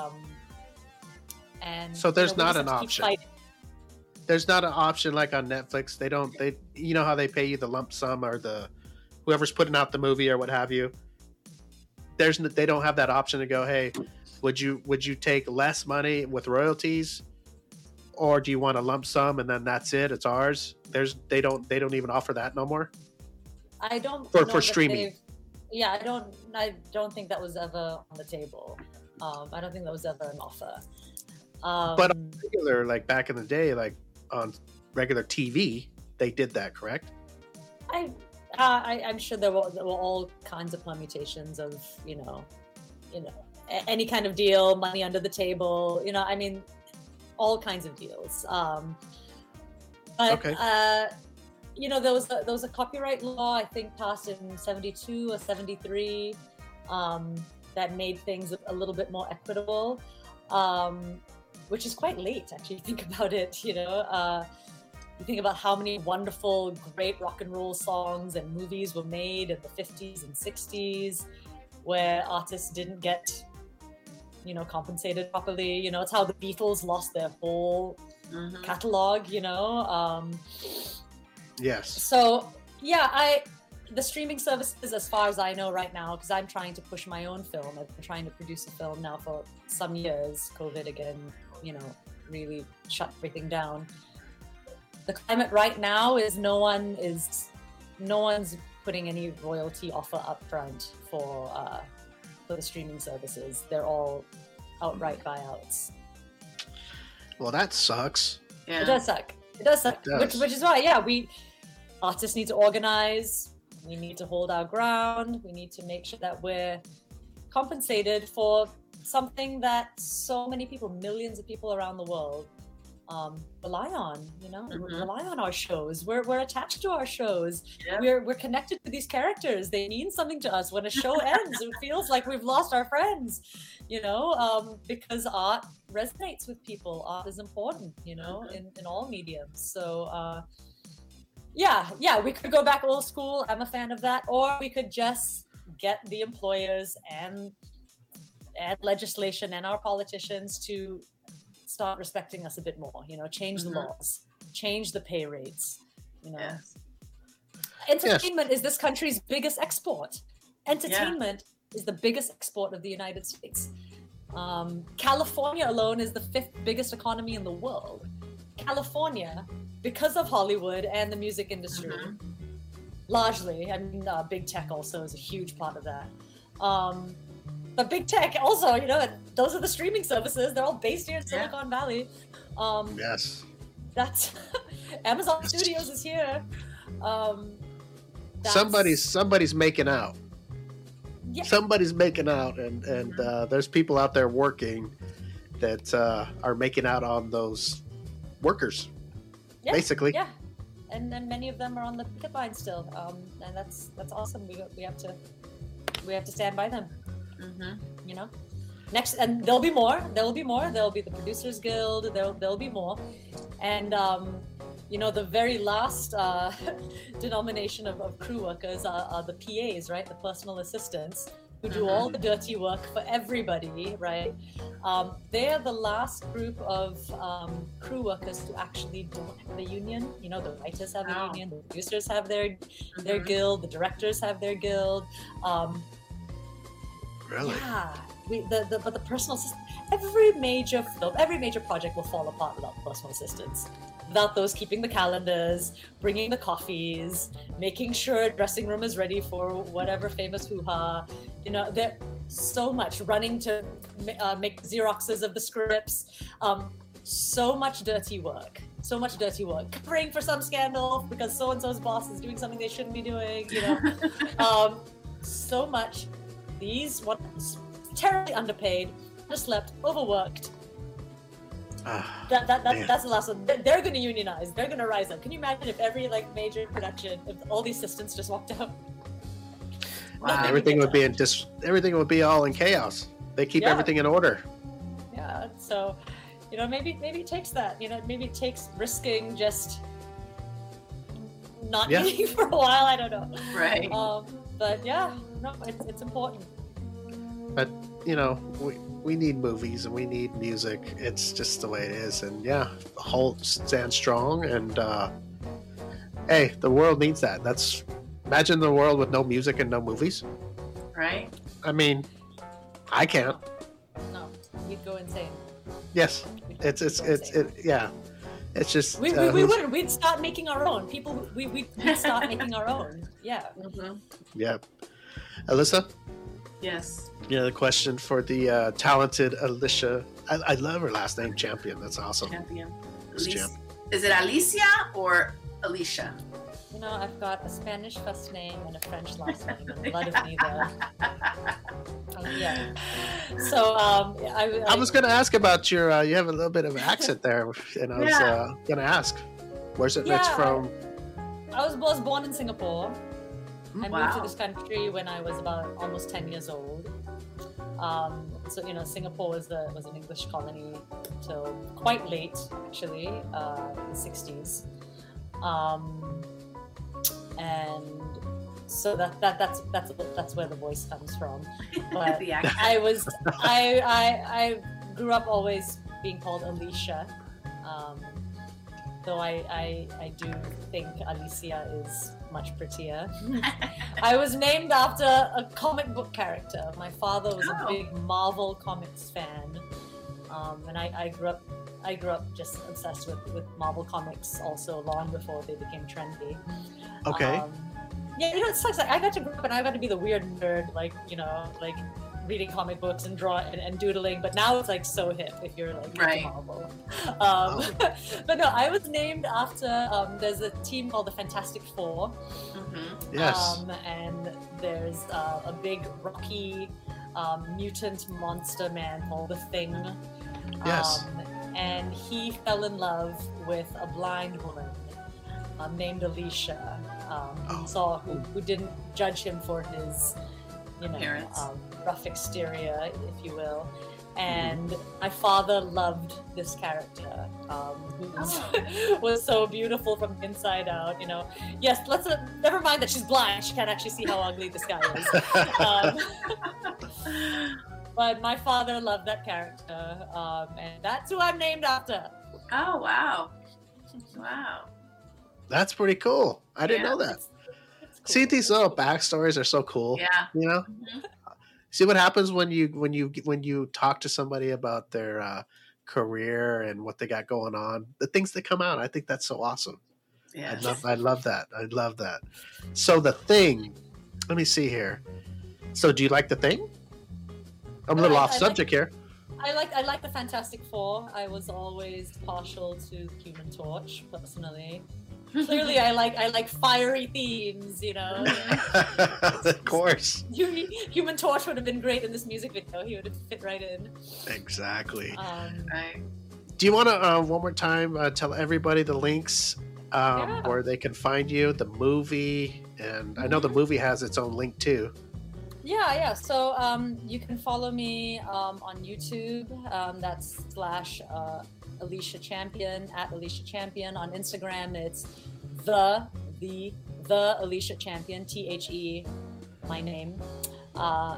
And so there's we not just an have to keep option. fighting. There's not an option like on Netflix. They how they pay you the lump sum or the whoever's putting out the movie or what have you. They don't have that option to go, hey, would you take less money with royalties, or do you want a lump sum and then that's it? It's ours. They don't even offer that no more. I don't For know that streaming. Yeah, I don't think that was ever on the table. I don't think that was ever an offer. But on regular, like back in the day, like on regular TV, they did that, correct? I'm sure there were all kinds of permutations of any kind of deal, money under the table, all kinds of deals. But Okay. there was a copyright law, I think passed in 72 or 73, that made things a little bit more equitable, which is quite late actually. Think about it. You think about how many wonderful, great rock and roll songs and movies were made in the 50s and 60s, where artists didn't get compensated properly. It's how the Beatles lost their whole catalog. Yes. So the streaming services, as far as I know right now, because I'm trying to push my own film. I've been trying to produce a film now for some years. COVID again, really shut everything down. The climate right now is no one's putting any royalty offer up front for the streaming services. They're all outright buyouts. Well, that sucks. Yeah. It does suck. It does suck. It does. Which is why, we artists need to organize. We need to hold our ground. We need to make sure that we're compensated for something that so many people, millions of people around the world, rely on. Rely on our shows. We're attached to our shows. Yeah. We're connected to these characters. They mean something to us. When a show ends, it feels like we've lost our friends. Because art resonates with people. Art is important. In all mediums. So. We could go back old school. I'm a fan of that. Or we could just get the employers and legislation and our politicians to start respecting us a bit more. Change the laws, change the pay rates. Yes. Entertainment is this country's biggest export. Entertainment is the biggest export of the United States. California alone is the 5th biggest economy in the world. California, because of Hollywood and the music industry, largely. I mean, big tech also is a huge part of that. But big tech also, those are the streaming services. They're all based here in Silicon Valley. Yes. That's Amazon Studios is here. Somebody's making out. Yeah. Somebody's making out, and there's people out there working that are making out on those workers. Yeah, basically. Yeah, and many of them are on the picket line still, and that's awesome. We have to stand by them. Next, and there'll be more. There'll be the Producers Guild. There'll be more, and the very last denomination of crew workers are the PAs, right? The personal assistants. who do all the dirty work for everybody, right? They're the last group of crew workers who actually don't have a union. You know, the writers have a union, the producers have their guild, the directors have their guild. Really? Yeah. But the personal assistant, every major film, every major project will fall apart without personal assistants. Without those keeping the calendars, bringing the coffees, making sure dressing room is ready for whatever famous hoo-ha. You know, there's so much running to make Xeroxes of the scripts. So much dirty work. Covering for some scandal because so-and-so's boss is doing something they shouldn't be doing, you know. So much. These ones, terribly underpaid, underslept, overworked. That's the last one. They're going to unionize. They're going to rise up. Can you imagine if every major production, if all the assistants just walked out? Wow. Everything would be all in chaos. They keep everything in order. Yeah. So, you know, maybe it takes that. You know, maybe it takes risking just not eating for a while. I don't know. Right. But yeah, no, it's important. But you know, we need movies and we need music. It's just the way it is. And yeah, stand strong. And hey, the world needs that. Imagine the world with no music and no movies. Right. I mean, I can't. No, we'd go insane. Yes, it's just we wouldn't. We'd start making our own. We'd start making our own. Yeah. Mm-hmm. Yeah. Alyssa? Yes. Yeah, the question for the talented Alicia. I love her last name, Champion. That's awesome. Champion. Is it Alicia or Alicia? You know, I've got a Spanish first name and a French last name, and blood of neither. Yeah. So I was going to ask about your. You have a little bit of accent there, and I was going to ask, where's it? It's from. I was born in Singapore. I moved to this country when I was about almost 10 years old. So you know, Singapore was an English colony till quite late, actually, the 60s. And so that's where the voice comes from. But I grew up always being called Alicia. Though I do think Alicia is much prettier. I was named after a comic book character. My father was a big Marvel Comics fan, and I grew up just obsessed with Marvel Comics also long before they became trendy. Okay. Yeah, you know, it sucks. Like, I got to grow up and I got to be the weird nerd, reading comic books and drawing and doodling, but now it's so hip if you're into Marvel. But no, I was named after there's a team called the Fantastic Four. Mm-hmm. Yes. And there's a big rocky mutant monster man called the Thing. Yes. And he fell in love with a blind woman named Alicia. Who didn't judge him for his rough exterior, if you will. And my father loved this character, who was so beautiful from the inside out. You know, yes. Never mind that she's blind; she can't actually see how ugly this guy is. But my father loved that character, and that's who I'm named after. Oh wow! Wow, that's pretty cool. I didn't know that. Cool. See, these little backstories are so cool. Yeah, you know. Mm-hmm. See what happens when you talk to somebody about their career and what they got going on. The things that come out, I think that's so awesome. Yeah, I love that. So The Thing. Let me see here. So do you like The Thing? I'm a little off subject here. I like the Fantastic Four. I was always partial to Human Torch personally. Clearly, I like fiery themes, you know. Of course. Human Torch would have been great in this music video. He would have fit right in. Exactly. Right. Do you want to one more time tell everybody the links where they can find you, the movie, and I know the movie has its own link too. Yeah. So you can follow me on YouTube. That's / Alicia Champion @ Alicia Champion. On Instagram, it's the Alicia Champion, THE, my name.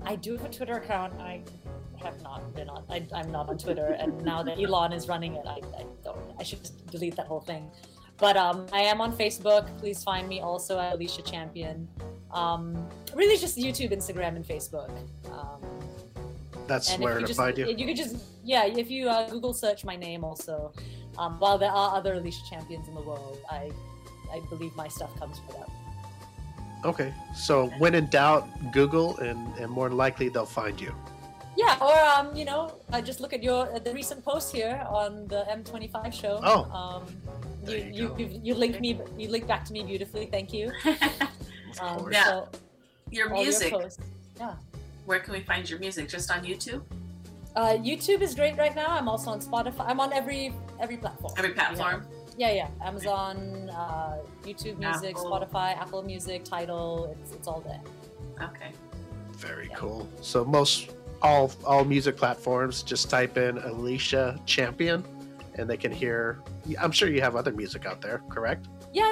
I do have a Twitter account. I have not been on. I'm not on Twitter, and now that Elon is running it, I don't. I should just delete that whole thing. But I am on Facebook. Please find me also at Alicia Champion. Really, just YouTube, Instagram, and Facebook. That's where to find you. You could just if you Google search my name also. While there are other Alicia Champions in the world, I believe my stuff comes for them. Okay, so when in doubt, Google, and more than likely they'll find you. Yeah, or just look at the recent post here on the M25 show. Oh, you linked me. You linked back to me beautifully. Thank you. Yeah, So your music. Yeah. Where can we find your music? Just on YouTube? YouTube is great right now. I'm also on Spotify. I'm on every platform. Every platform? Yeah. Amazon, YouTube Music, Apple. Spotify, Apple Music, Tidal. It's all there. Okay. very cool. So all music platforms, just type in Alicia Champion, and they can hear. I'm sure you have other music out there, correct? Yeah.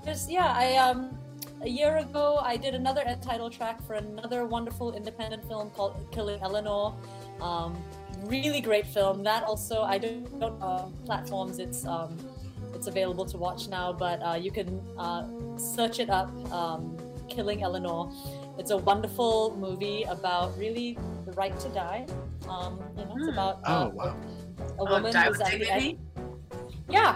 A year ago, I did another end title track for another wonderful independent film called Killing Eleanor. Really great film. That also, I don't platforms. It's available to watch now, but you can search it up. Killing Eleanor. It's a wonderful movie about really the right to die. It's about a woman who's at the end. Yeah,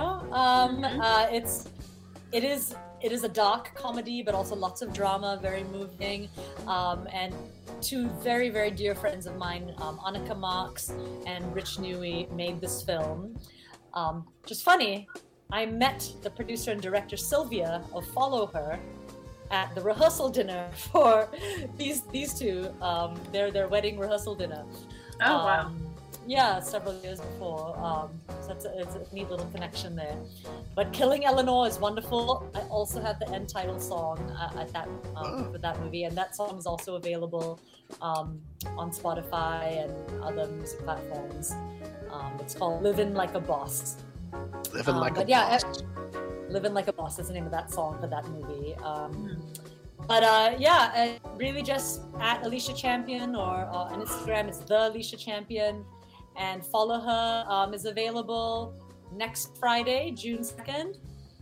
it is a dark comedy, but also lots of drama, very moving. And two very, very dear friends of mine, Annika Marks and Rich Newey, made this film. Just funny, I met the producer and director Sylvia of Follow Her at the rehearsal dinner for these two, their wedding rehearsal dinner. Oh, wow. Yeah, several years before. So it's a neat little connection there. But Killing Eleanor is wonderful. I also have the end title song for that movie, and that song is also available on Spotify and other music platforms. It's called Living Like a Boss. Living Like a Boss. Living Like a Boss is the name of that song for that movie. Really just at Alicia Champion, or on Instagram it's the Alicia Champion, and Follow Her is available next Friday, June 2nd.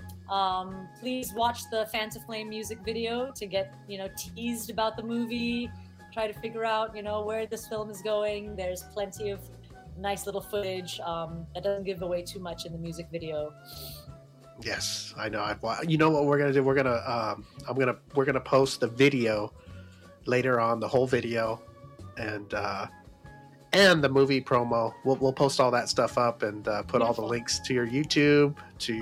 Please watch the Fan to Flame music video to get teased about the movie, try to figure out where this film is going. There's plenty of nice little footage that doesn't give away too much in the music video. Yes, I know. You know what we're gonna do? We're gonna post the video later on, the whole video, and the movie promo. We'll post all that stuff up and put all the links to your YouTube, to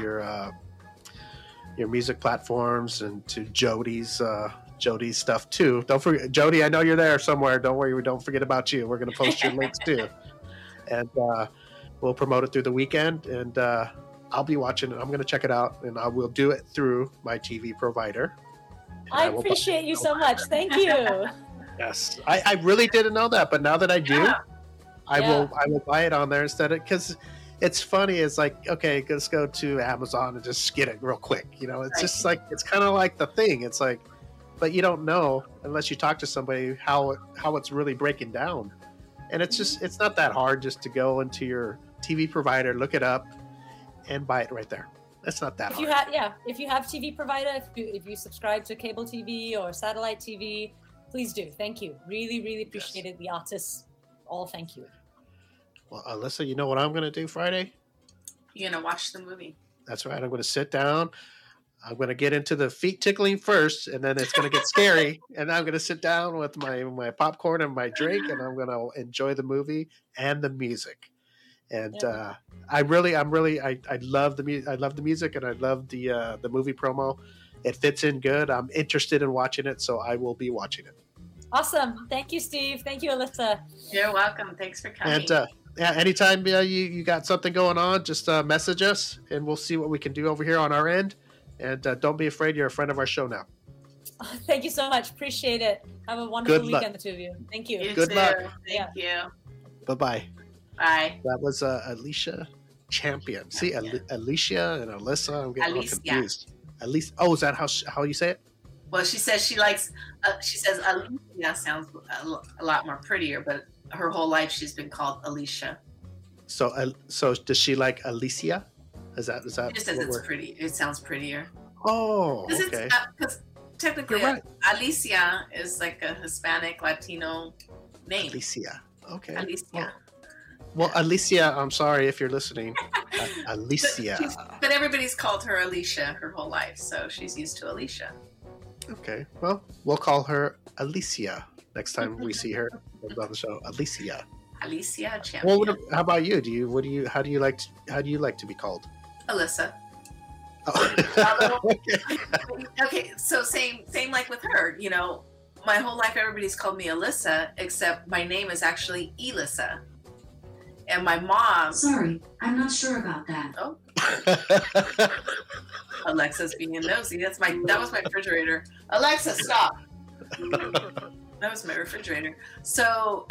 your music platforms, and to Jody's stuff too. Don't forget, Jody. I know you're there somewhere. Don't worry. We don't forget about you. We're gonna post your links too, and we'll promote it through the weekend. And I'll be watching it. I'm going to check it out, and I will do it through my TV provider. I appreciate you so much. Thank you. Yes, I really didn't know that, but now that I do, I will buy it on there instead of, because it's funny. It's like, okay, let's go to Amazon and just get it real quick. It's just like, it's kind of like the thing. It's like, but you don't know unless you talk to somebody how it's really breaking down, and it's not that hard just to go into your TV provider, look it up, and buy it right there. That's not that hard. If you have TV provider, if you subscribe to cable TV or satellite TV, please do. Thank you. Really, really appreciate it. The artists, all thank you. Well, Alyssa, you know what I'm going to do Friday? You're going to watch the movie. That's right. I'm going to sit down. I'm going to get into the feet tickling first, and then it's going to get scary. And I'm going to sit down with my popcorn and my drink, and I'm going to enjoy the movie and the music. And I love the music. I love the music, and I love the movie promo. It fits in good. I'm interested in watching it, so I will be watching it. Awesome! Thank you, Steve. Thank you, Alyssa. You're welcome. Thanks for coming. And anytime you got something going on, just message us, and we'll see what we can do over here on our end. And don't be afraid. You're a friend of our show now. Thank you so much. Appreciate it. Have a wonderful weekend, the two of you. Thank you. Good luck. Thank you. Bye-bye. Bye. That was Alicia Champion. See, Alicia and Alyssa. I'm getting all confused. Alicia. Oh, is that how you say it? Well, she says she likes. She says Alicia sounds a lot more prettier, but her whole life she's been called Alicia. So does she like Alicia? Is that? She just says it's pretty. It sounds prettier. Oh, okay. Because technically, You're right. Alicia is like a Hispanic Latino name. Alicia. Okay. Alicia. Well, Alicia, I'm sorry if you're listening. Alicia. But everybody's called her Alicia her whole life, so she's used to Alicia. Okay. Well, we'll call her Alicia next time we see her on the show. Alicia. Alicia Champion. Well, how about you? How do you like to be called? Alyssa. Oh. Okay, so same like with her. You know, my whole life everybody's called me Alyssa, except my name is actually Elissa. And my mom. Sorry, I'm not sure about that. Oh. Alexa's being nosy. That was my refrigerator. Alexa, stop. That was my refrigerator. So,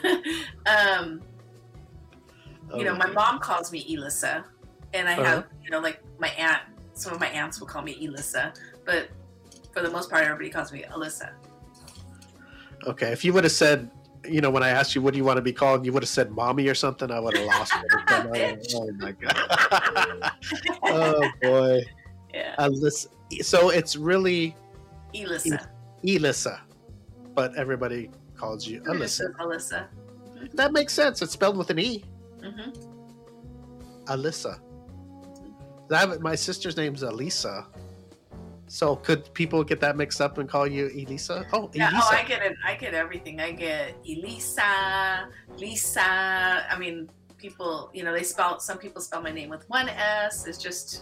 you know, my mom calls me Elissa, and I have, you know, like my aunt. Some of my aunts will call me Elissa, but for the most part, everybody calls me Alyssa. Okay, if you would have said, you know, when I asked you what do you want to be called, you would have said mommy or something, I would have lost it. Oh my god. Oh boy. Yeah. Alyssa. So it's really Elissa. Elissa, but everybody calls you Alyssa. Alyssa. That makes sense. It's spelled with an E. Mm-hmm. Alyssa. My sister's name's Elisa. So could people get that mixed up and call you Elisa? Oh, yeah, Elisa. oh, I get it. I get everything. I get Elisa, Lisa. I mean, people, you know, some people spell my name with one S. It's just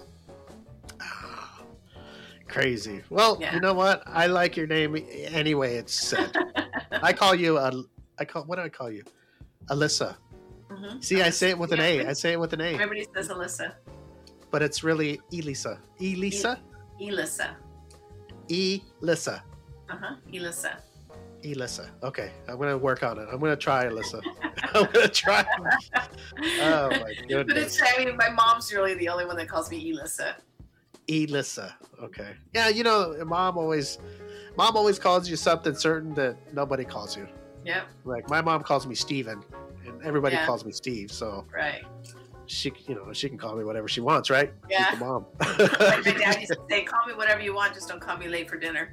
crazy. Well, yeah. You know what? I like your name anyway. It's said. What do I call you? Alyssa. Mm-hmm. See, I say it with an A. I say it with an A. Everybody says Alyssa. But it's really Elisa. Elisa? Elissa. Elissa. Elissa. Elissa. Okay, I'm going to work on it. I'm going to try Alyssa. I'm going to try. Oh, my goodness. But I mean, my mom's really the only one that calls me Elissa. Elissa. Okay. Yeah, you know, mom always calls you something certain that nobody calls you. Yep. Like, my mom calls me Steven, and everybody calls me Steve, so. Right. She can call me whatever she wants, right? Yeah. She's the mom. Like my dad used to say, call me whatever you want, just don't call me late for dinner.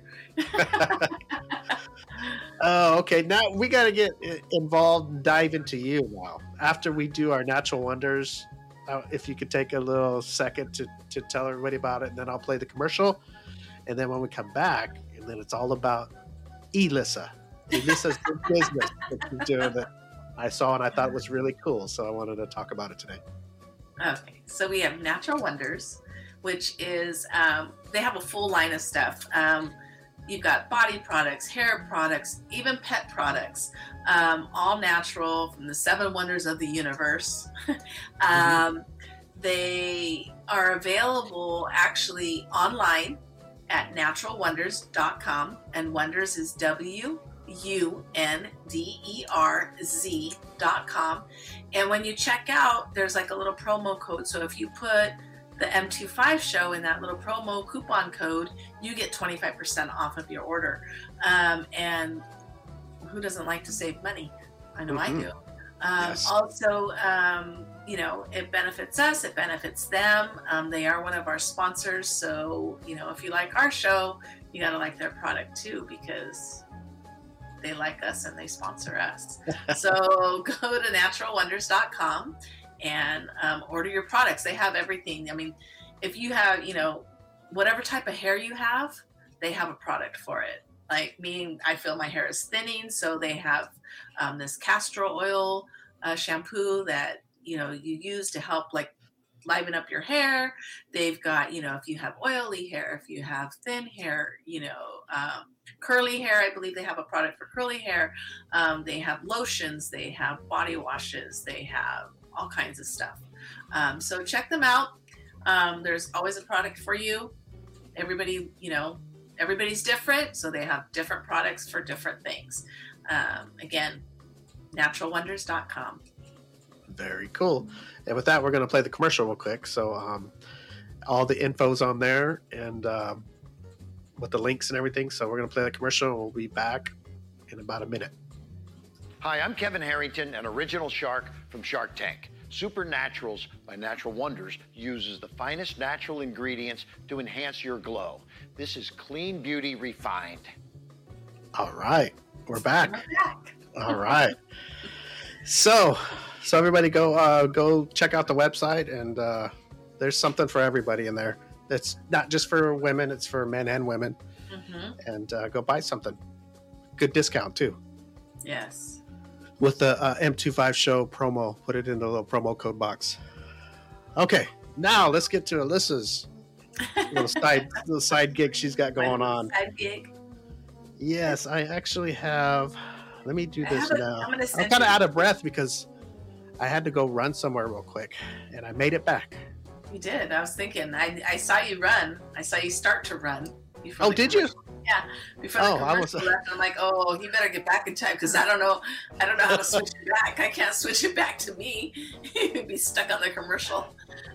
Oh, okay. Now we got to get involved and dive into you now. After we do our natural wonders, if you could take a little second to tell everybody about it, and then I'll play the commercial. And then when we come back, and then it's all about Elissa. Elissa's business that she's doing that I saw and I thought was really cool. So I wanted to talk about it today. Okay, so we have Natural Wonders, which is, they have a full line of stuff. You've got body products, hair products, even pet products, all natural from the 7 wonders of the universe. They are available actually online at naturalwonders.com, and Wonders is WUNDERZ.com. And when you check out, there's like a little promo code. So if you put the M25 show in that little promo coupon code, you get 25% off of your order. And who doesn't like to save money? I know I do. Yes. Also, you know, it benefits us, it benefits them. They are one of our sponsors. So, you know, if you like our show, you got to like their product too, because they like us and they sponsor us. So go to naturalwonders.com and order your products. They have everything. I mean, if you have, you know, whatever type of hair you have, they have a product for it. Like me, I feel my hair is thinning, so they have this castor oil shampoo that, you know, you use to help like liven up your hair. They've got, you know, if you have oily hair, if you have thin hair, you know, curly hair, I believe they have a product for curly hair. They have lotions, they have body washes, they have all kinds of stuff. So check them out. There's always a product for you. Everybody, you know, everybody's different, so they have different products for different things. Again, naturalwonders.com. Very cool. And with that, we're going to play the commercial real quick. So all the info's on there, and with the links and everything. So we're going to play the commercial and we'll be back in about a minute. Hi, I'm Kevin Harrington, an original shark from Shark Tank. Supernaturals by Natural Wonders uses the finest natural ingredients to enhance your glow. This is clean beauty refined. All right, we're back. All right. So everybody go check out the website, and there's something for everybody in there. It's not just for women, it's for men and women. Mm-hmm. And go buy something. Good discount too. Yes. With the M25 show promo, put it in the little promo code box. Okay, now let's get to Alyssa's little side gig she's got going on. Side gig. Yes, I actually have. Let me do this now. I'm kind of out of breath because I had to go run somewhere real quick, and I made it back. You did. I was thinking. I saw you run. I saw you start to run. Oh, did you? Yeah. Before the commercial left, I'm like, oh, he better get back in time because I don't know how to switch it back. I can't switch it back to me. He'd be stuck on the commercial.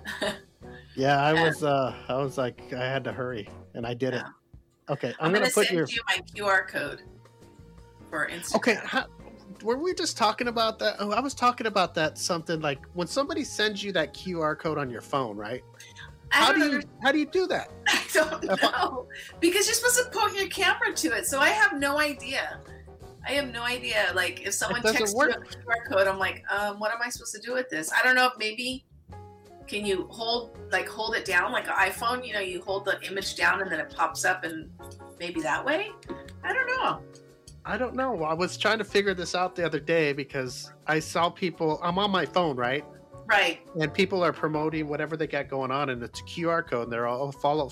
Yeah, I was like, I had to hurry, and I did it. Okay, I'm gonna put send you my QR code for Instagram. Okay, were we just talking about that? Oh, I was talking about that something like when somebody sends you that QR code on your phone, right? How do you do that? I don't know because you're supposed to point your camera to it. So I have no idea. Like if someone texts you a QR code, I'm like, what am I supposed to do with this? I don't know. If maybe can you hold it down like an iPhone? You know, you hold the image down and then it pops up, and maybe that way. I don't know. I was trying to figure this out the other day because I saw people. I'm on my phone, right? Right. And people are promoting whatever they got going on, and it's a QR code, and they're all follow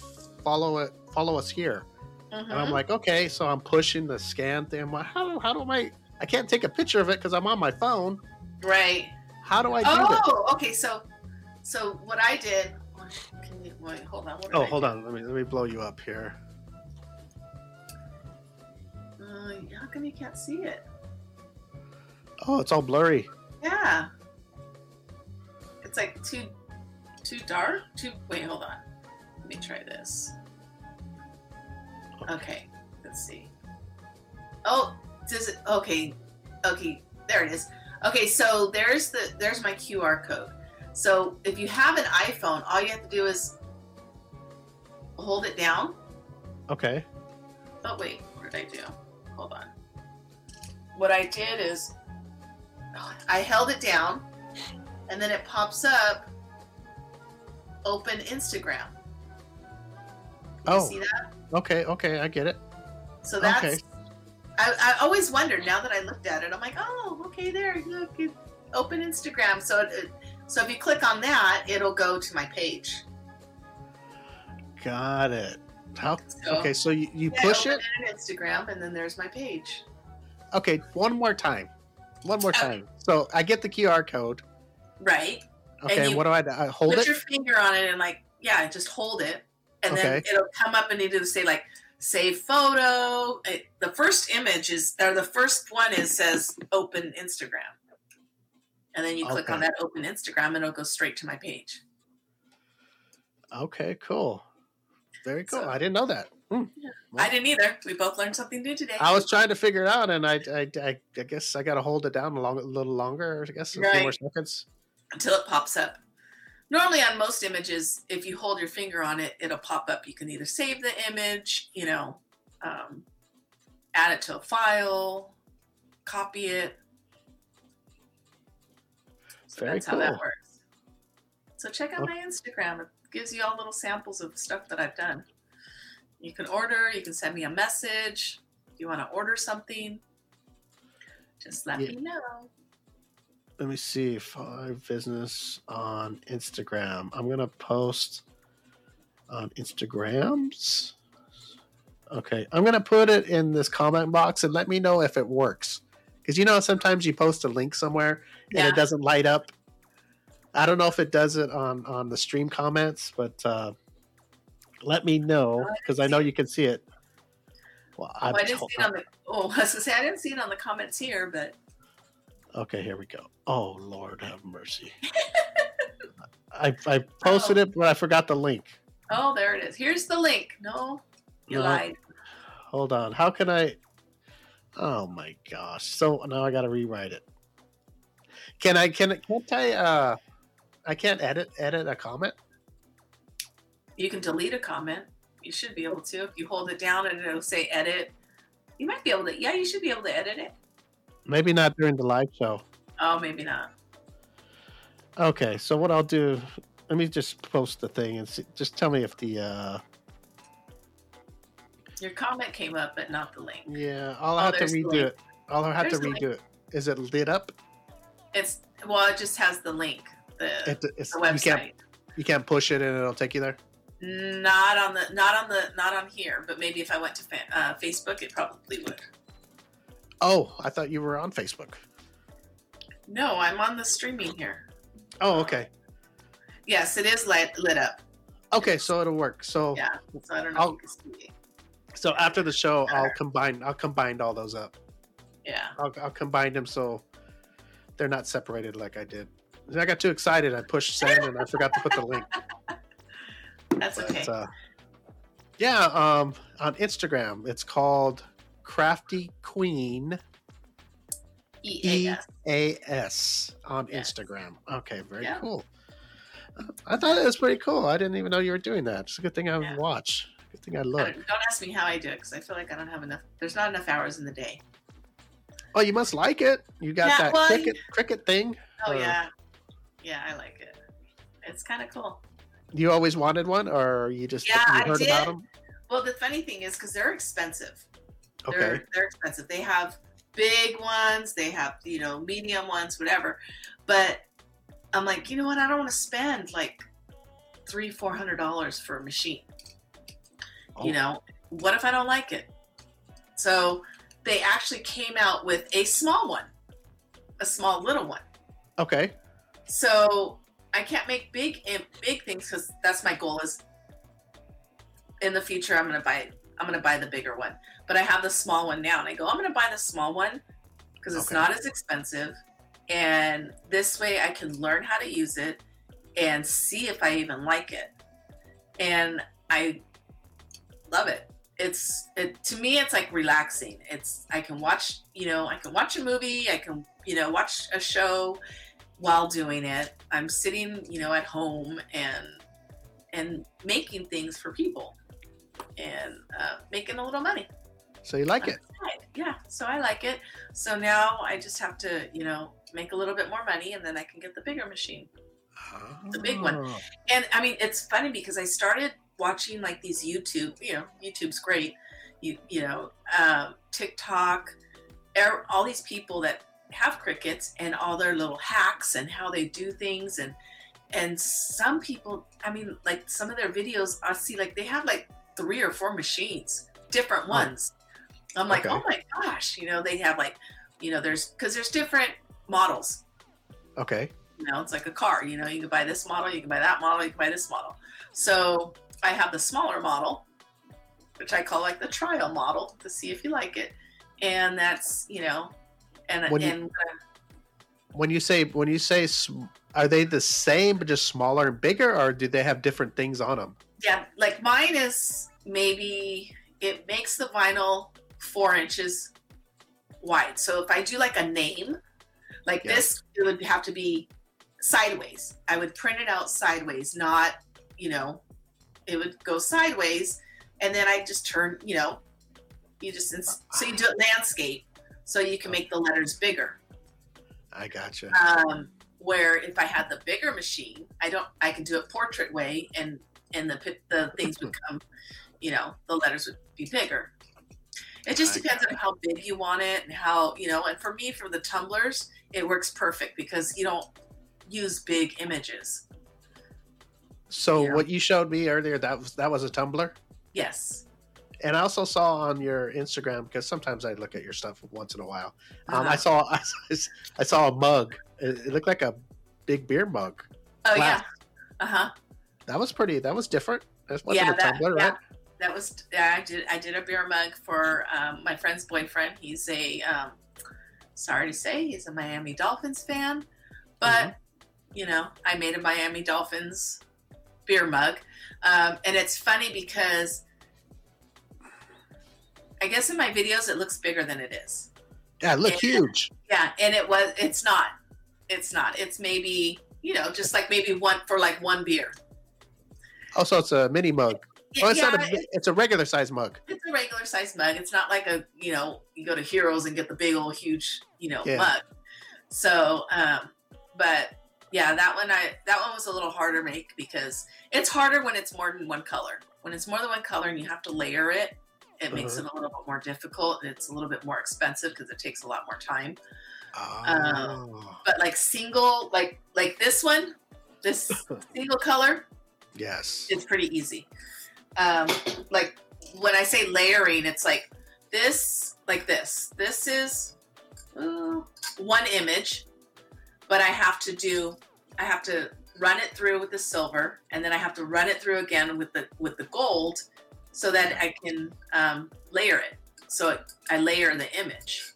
us here. Mm-hmm. And I'm like, okay, so I'm pushing the scan thing. I'm like, how do I can't take a picture of it because I'm on my phone. Right. How do I do that? Oh, okay. So what I did. Can you wait? Hold on. Hold on. Let me blow you up here. How come you can't see it? Oh, it's all blurry. Yeah. It's like too dark. Wait, hold on. Let me try this. Okay, let's see. Oh, does it? Okay, there it is. Okay, so there's my QR code. So if you have an iPhone, all you have to do is hold it down. Okay. Oh wait, what did I do? Hold on. What I did is I held it down, and then it pops up. Open Instagram. You see that? Okay, I get it. So that's. I always wondered. Now that I looked at it, I'm like, oh, okay, there. Look, open Instagram. So if you click on that, it'll go to my page. Got it. Okay, so you push it. On Instagram, and then there's my page. Okay, one more time. So I get the QR code. Right. Okay, what do I hold it? Put your finger on it and just hold it. And then it'll come up and it'll say save photo. The first image the first one says open Instagram. And then you click on that open Instagram and it'll go straight to my page. Okay, cool. Very cool. I didn't know that. Yeah. Well, I didn't either. We both learned something new today. I was trying to figure it out, and I guess I got to hold it down a little longer. I guess a few more seconds until it pops up. Normally, on most images, if you hold your finger on it, it'll pop up. You can either save the image, add it to a file, copy it. So that's how that works. So check out my Instagram. It gives you all little samples of stuff that I've done. You can order. You can send me a message. If you want to order something, just let me know. Let me see. 5 business on Instagram. I'm going to post on Instagrams. Okay. I'm going to put it in this comment box and let me know if it works. Because, sometimes you post a link somewhere and it doesn't light up. I don't know if it does it on the stream comments, but let me know because I know you can see it. Well, I didn't see it on the. Oh, I was gonna say I didn't see it on the comments here, but. Okay, here we go. Oh Lord, have mercy! I posted it, but I forgot the link. Oh, there it is. Here's the link. No. You lied. Hold on. How can I? Oh my gosh! So now I got to rewrite it. Can't I? I can't edit a comment. You can delete a comment. You should be able to. If you hold it down and it'll say edit, you might be able to. Yeah, you should be able to edit it. Maybe not during the live show. Oh, maybe not. Okay, so what I'll do, let me just post the thing and see, just tell me if the your comment came up, but not the link. Yeah, I'll have to redo it. I'll have to redo it. Is it lit up? It just has the link, the website. You can't push it and it'll take you there. Not on here, but maybe if I went to Facebook, it probably would. Oh, I thought you were on Facebook. No, I'm on the streaming here. Oh, okay. Yes, it is lit up. Okay, so it'll work. So yeah, so I don't know if you can see. So after the show, I'll combine all those up. Yeah. I'll combine them so they're not separated like I did. I got too excited. I pushed send and I forgot to put the link. That's okay. On Instagram, it's called Crafty Queen EAS on Instagram. Okay, very cool. I thought it was pretty cool. I didn't even know you were doing that. It's a good thing I watch. Good thing I look. Don't ask me how I do it because I feel like I don't have enough. There's not enough hours in the day. Oh, you must like it. You got that cricket thing. Oh yeah, I like it. It's kind of cool. You always wanted one, or you just heard about them? Well, the funny thing is because they're expensive. Okay. They're expensive. They have big ones. They have medium ones, whatever. But I'm like, you know what? I don't want to spend like $300-400 for a machine. Oh. What if I don't like it? So they actually came out with a small one, a small little one. Okay. So I can't make big things because that's my goal. Is in the future I'm gonna buy the bigger one. But I have the small one now, and I go, I'm gonna buy the small one because it's not as expensive, and this way I can learn how to use it and see if I even like it. And I love it. To me it's like relaxing. I can watch a movie, I can watch a show while doing it. I'm sitting at home and making things for people and making a little money. So you like it? Yeah, so I like it. So now I just have to make a little bit more money, and then I can get the bigger machine, the big one. And I mean, it's funny because I started watching like these YouTube's great, TikTok, all these people that have crickets and all their little hacks and how they do things, and some people, I mean, like some of their videos I see like they have like 3 or 4 machines, different ones. I'm like, oh my gosh, they have like, there's different models. Okay. It's like a car, you can buy this model, you can buy that model, you can buy this model. So I have the smaller model, which I call like the trial model to see if you like it. And that's, when you say, are they the same but just smaller and bigger, or do they have different things on them? Yeah, like mine is maybe it makes the vinyl 4 inches wide. So if I do like a name, like this, it would have to be sideways. I would print it out sideways, not, it would go sideways, and then I just turn, so you do it landscape, so you can make the letters bigger. I gotcha. Where if I had the bigger machine, I can do it portrait way, and the things would come, the letters would be bigger. It just depends on how big you want it and how, and for me, for the tumblers, it works perfect because you don't use big images. So what you showed me earlier, that was a tumbler? Yes. And I also saw on your Instagram, because sometimes I look at your stuff once in a while. I saw a mug. It looked like a big beer mug. Oh, glass. Yeah. That was different. That wasn't a tumbler, right? That was, I did a beer mug for my friend's boyfriend. He's sorry to say, he's a Miami Dolphins fan. But, I made a Miami Dolphins beer mug. And it's funny because I guess in my videos it looks bigger than it is. Yeah, look huge. Yeah, and it's not. It's maybe, just like maybe one beer. Oh, so it's a mini mug. Oh, it's a regular size mug. It's a regular size mug. It's not like you go to Heroes and get the big old huge, mug. So, but yeah, that one was a little harder to make because it's harder when it's more than one color. When it's more than one color and you have to layer it, it makes it a little bit more difficult, and it's a little bit more expensive because it takes a lot more time. But like single, like this one, this single color, yes, it's pretty easy. Like when I say layering, it's like this. This is one image, but I have to run it through with the silver, and then I have to run it through again with the gold, so that I can layer it. So I layer the image.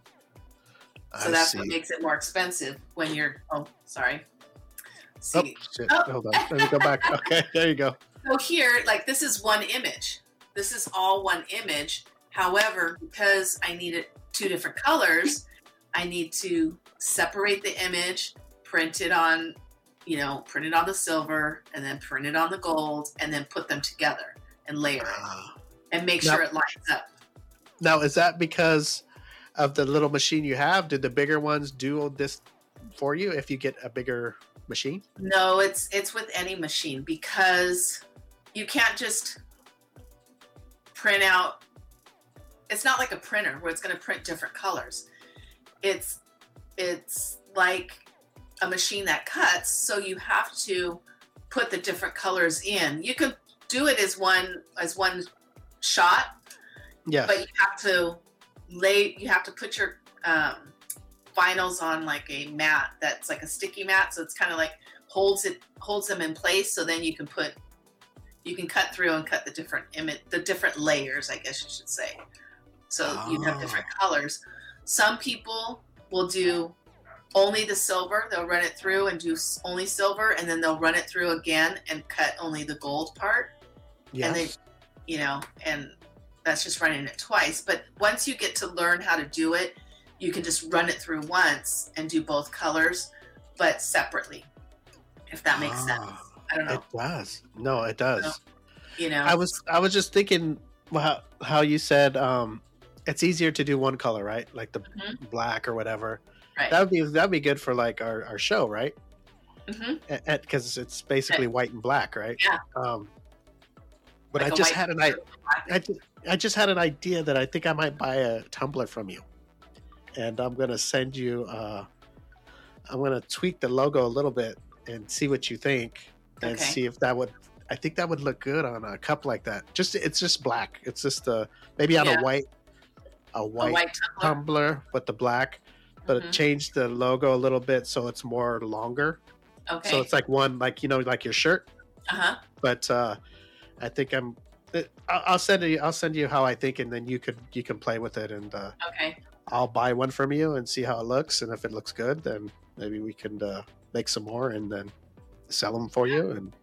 So that's what makes it more expensive when you're. Oh, sorry. See. Oh, shit. Hold on. Let me go back. Okay, there you go. So here, like this is one image. This is all one image. However, because I needed two different colors, I need to separate the image, print it on the silver, and then print it on the gold, and then put them together and layer it and make sure it lines up. Now, is that because of the little machine you have? Did the bigger ones do this for you if you get a bigger machine? No, it's with any machine, because you can't just print out. It's not like a printer where it's going to print different colors. It's like a machine that cuts, so you have to put the different colors in. You could do it as one shot, yes, but you have to put your vinyls on like a mat that's like a sticky mat, so it's kind of like holds them in place, so then you can cut through and cut the different layers, I guess you should say. So you have different colors. Some people will do only the silver. They'll run it through and do only silver, and then they'll run it through again and cut only the gold part. Yes. And and that's just running it twice. But once you get to learn how to do it, you can just run it through once and do both colors, but separately, if that makes sense. I don't know. It does. No, it does. So, I was just thinking how you said it's easier to do one color, right? Like the black or whatever. Right. That'd be good for like our show, right? Because it's basically white and black, right? Yeah. But like I just had an idea that I think I might buy a tumbler from you, and I'm gonna send you. I'm gonna tweak the logo a little bit and see what you think, and see if that would. I think that would look good on a cup like that. It's just black. It's just maybe on a white tumbler with the black, but change the logo a little bit so it's more longer. Okay. So it's like one, like like your shirt. But I think I'll send you how I think, and then you can play with it, and I'll buy one from you and see how it looks, and if it looks good, then maybe we can make some more and then sell them for you, and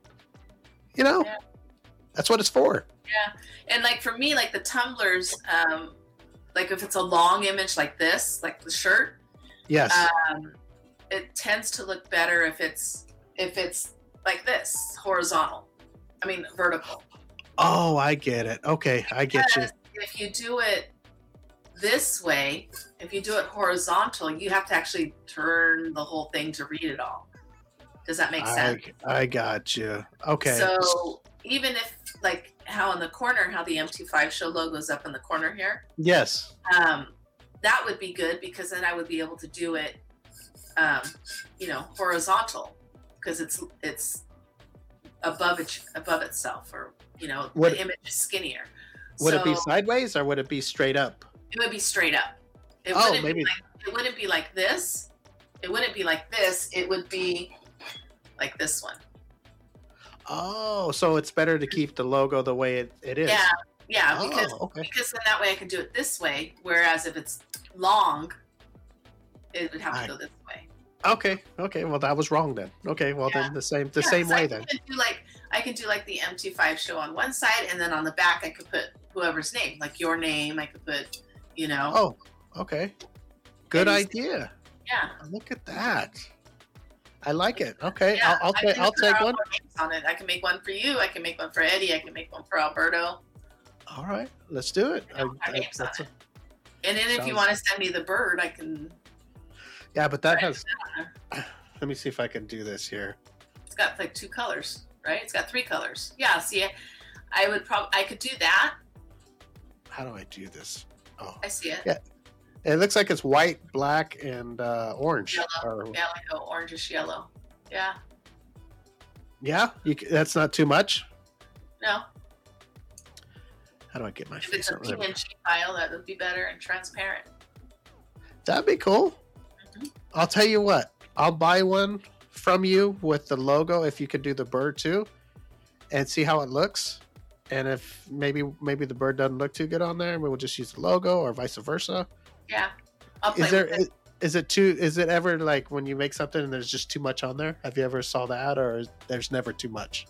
that's what it's for. Yeah, and like for me, like the tumblers, like if it's a long image like this, like the shirt, yes, it tends to look better if it's like this, horizontal. I mean, vertical. Oh, I get it. Okay, I get you. If you do it this way, if you do it horizontal, you have to actually turn the whole thing to read it all. Does that make sense? I got you. Okay. So even if, like how in the corner, how the M25 show logo is up in the corner here. Yes. That would be good, because then I would be able to do it, horizontal, because it's above itself, or the image is skinnier. Would it be sideways or would it be straight up? It would be straight up. It wouldn't be like this. It wouldn't be like this. It would be like this one. Oh, so it's better to keep the logo the way it is. Yeah, because then that way I can do it this way. Whereas if it's long, it would have to go this way. Okay. Well, that was wrong then. Okay. Well, then the same way then. I can do like the M25 show on one side, and then on the back I could put whoever's name, like your name. I could put, you know. Oh, okay. Good And idea. Yeah. Look at that. I like it. Okay, Yeah, I'll take one. On it. I can make one for you. I can make one for Eddie. I can make one for Alberto. All right, let's do it. Our names on That's it. And then if you want to send me the bird, I can. Yeah, but that has. that on there. Let me see if I can do this here. It's got like 2 colors, right? It's got 3 colors. Yeah. See, I could do that. How do I do this? Oh, I see it. Yeah. It looks like it's white, black, and orange. Yellow. Yeah, like a orangish yellow. Yeah. Yeah, that's not too much. No. How do I get my If face it's a out there? PNG file, that would be better and transparent. That'd be cool. Mhm. I'll tell you what. I'll buy one from you with the logo if you could do the bird too, and see how it looks. And if maybe the bird doesn't look too good on there, we'll just use the logo or vice versa. Yeah. I'll play Is there with it. is it ever like when you make something and there's just too much on there? Have you ever saw that, or there's never too much?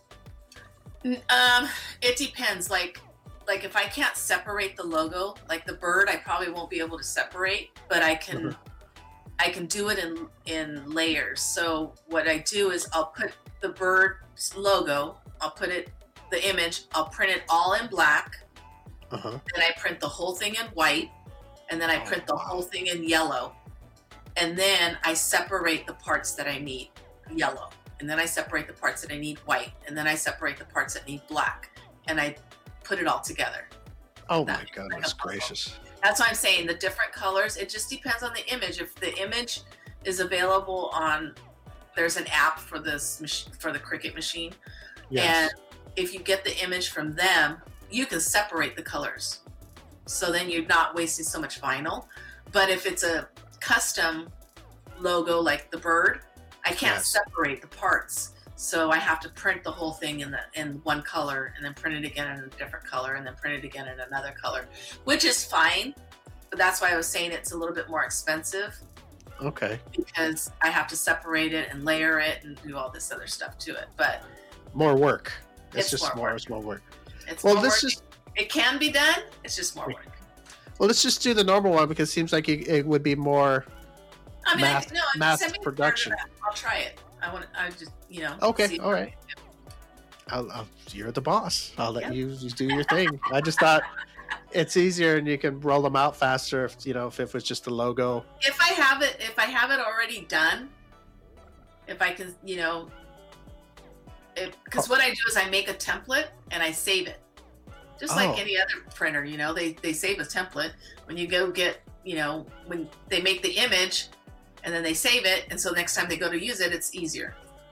It depends. Like if I can't separate the logo, like the bird, I probably won't be able to separate, but I can I can do it in layers. So what I do is I'll put the bird's logo, I'll put it the image, I'll print it all in black, Uh-huh. then I print the whole thing in white, and then I print the whole thing in yellow. And then I separate the parts that I need yellow. And then I separate the parts that I need white. And then I separate the parts that need black. And I put it all together. Oh That my makes goodness like a puzzle. gracious. That's why I'm saying the different colors. It just depends on the image. If the image is available on, there's an app for this for the Cricut machine. Yes. And if you get the image from them, you can separate the colors. So then you're not wasting so much vinyl. But if it's a custom logo like the bird, I can't Yes. separate the parts. So I have to print the whole thing in one color, and then print it again in a different color, and then print it again in another color, which is fine. But that's why I was saying it's a little bit more expensive, Okay. because I have to separate it and layer it and do all this other stuff to it. But More work. It's just more more work. it's Well, more this work. is It can be done. It's just more work. well. Let's just do the normal one because it seems like it would be more. I mean, mass send me the production. part of that. I'll try it. I just, Okay, see- all right. You're the boss. I'll let Yep. you do your thing. I just thought it's easier and you can roll them out faster if if it was just the logo. If I have it already done, if I can, because what I do is I make a template and I save it, just Oh. like any other printer. They save a template when you go get, when they make the image, and then they save it, and so next time they go to use it, it's easier.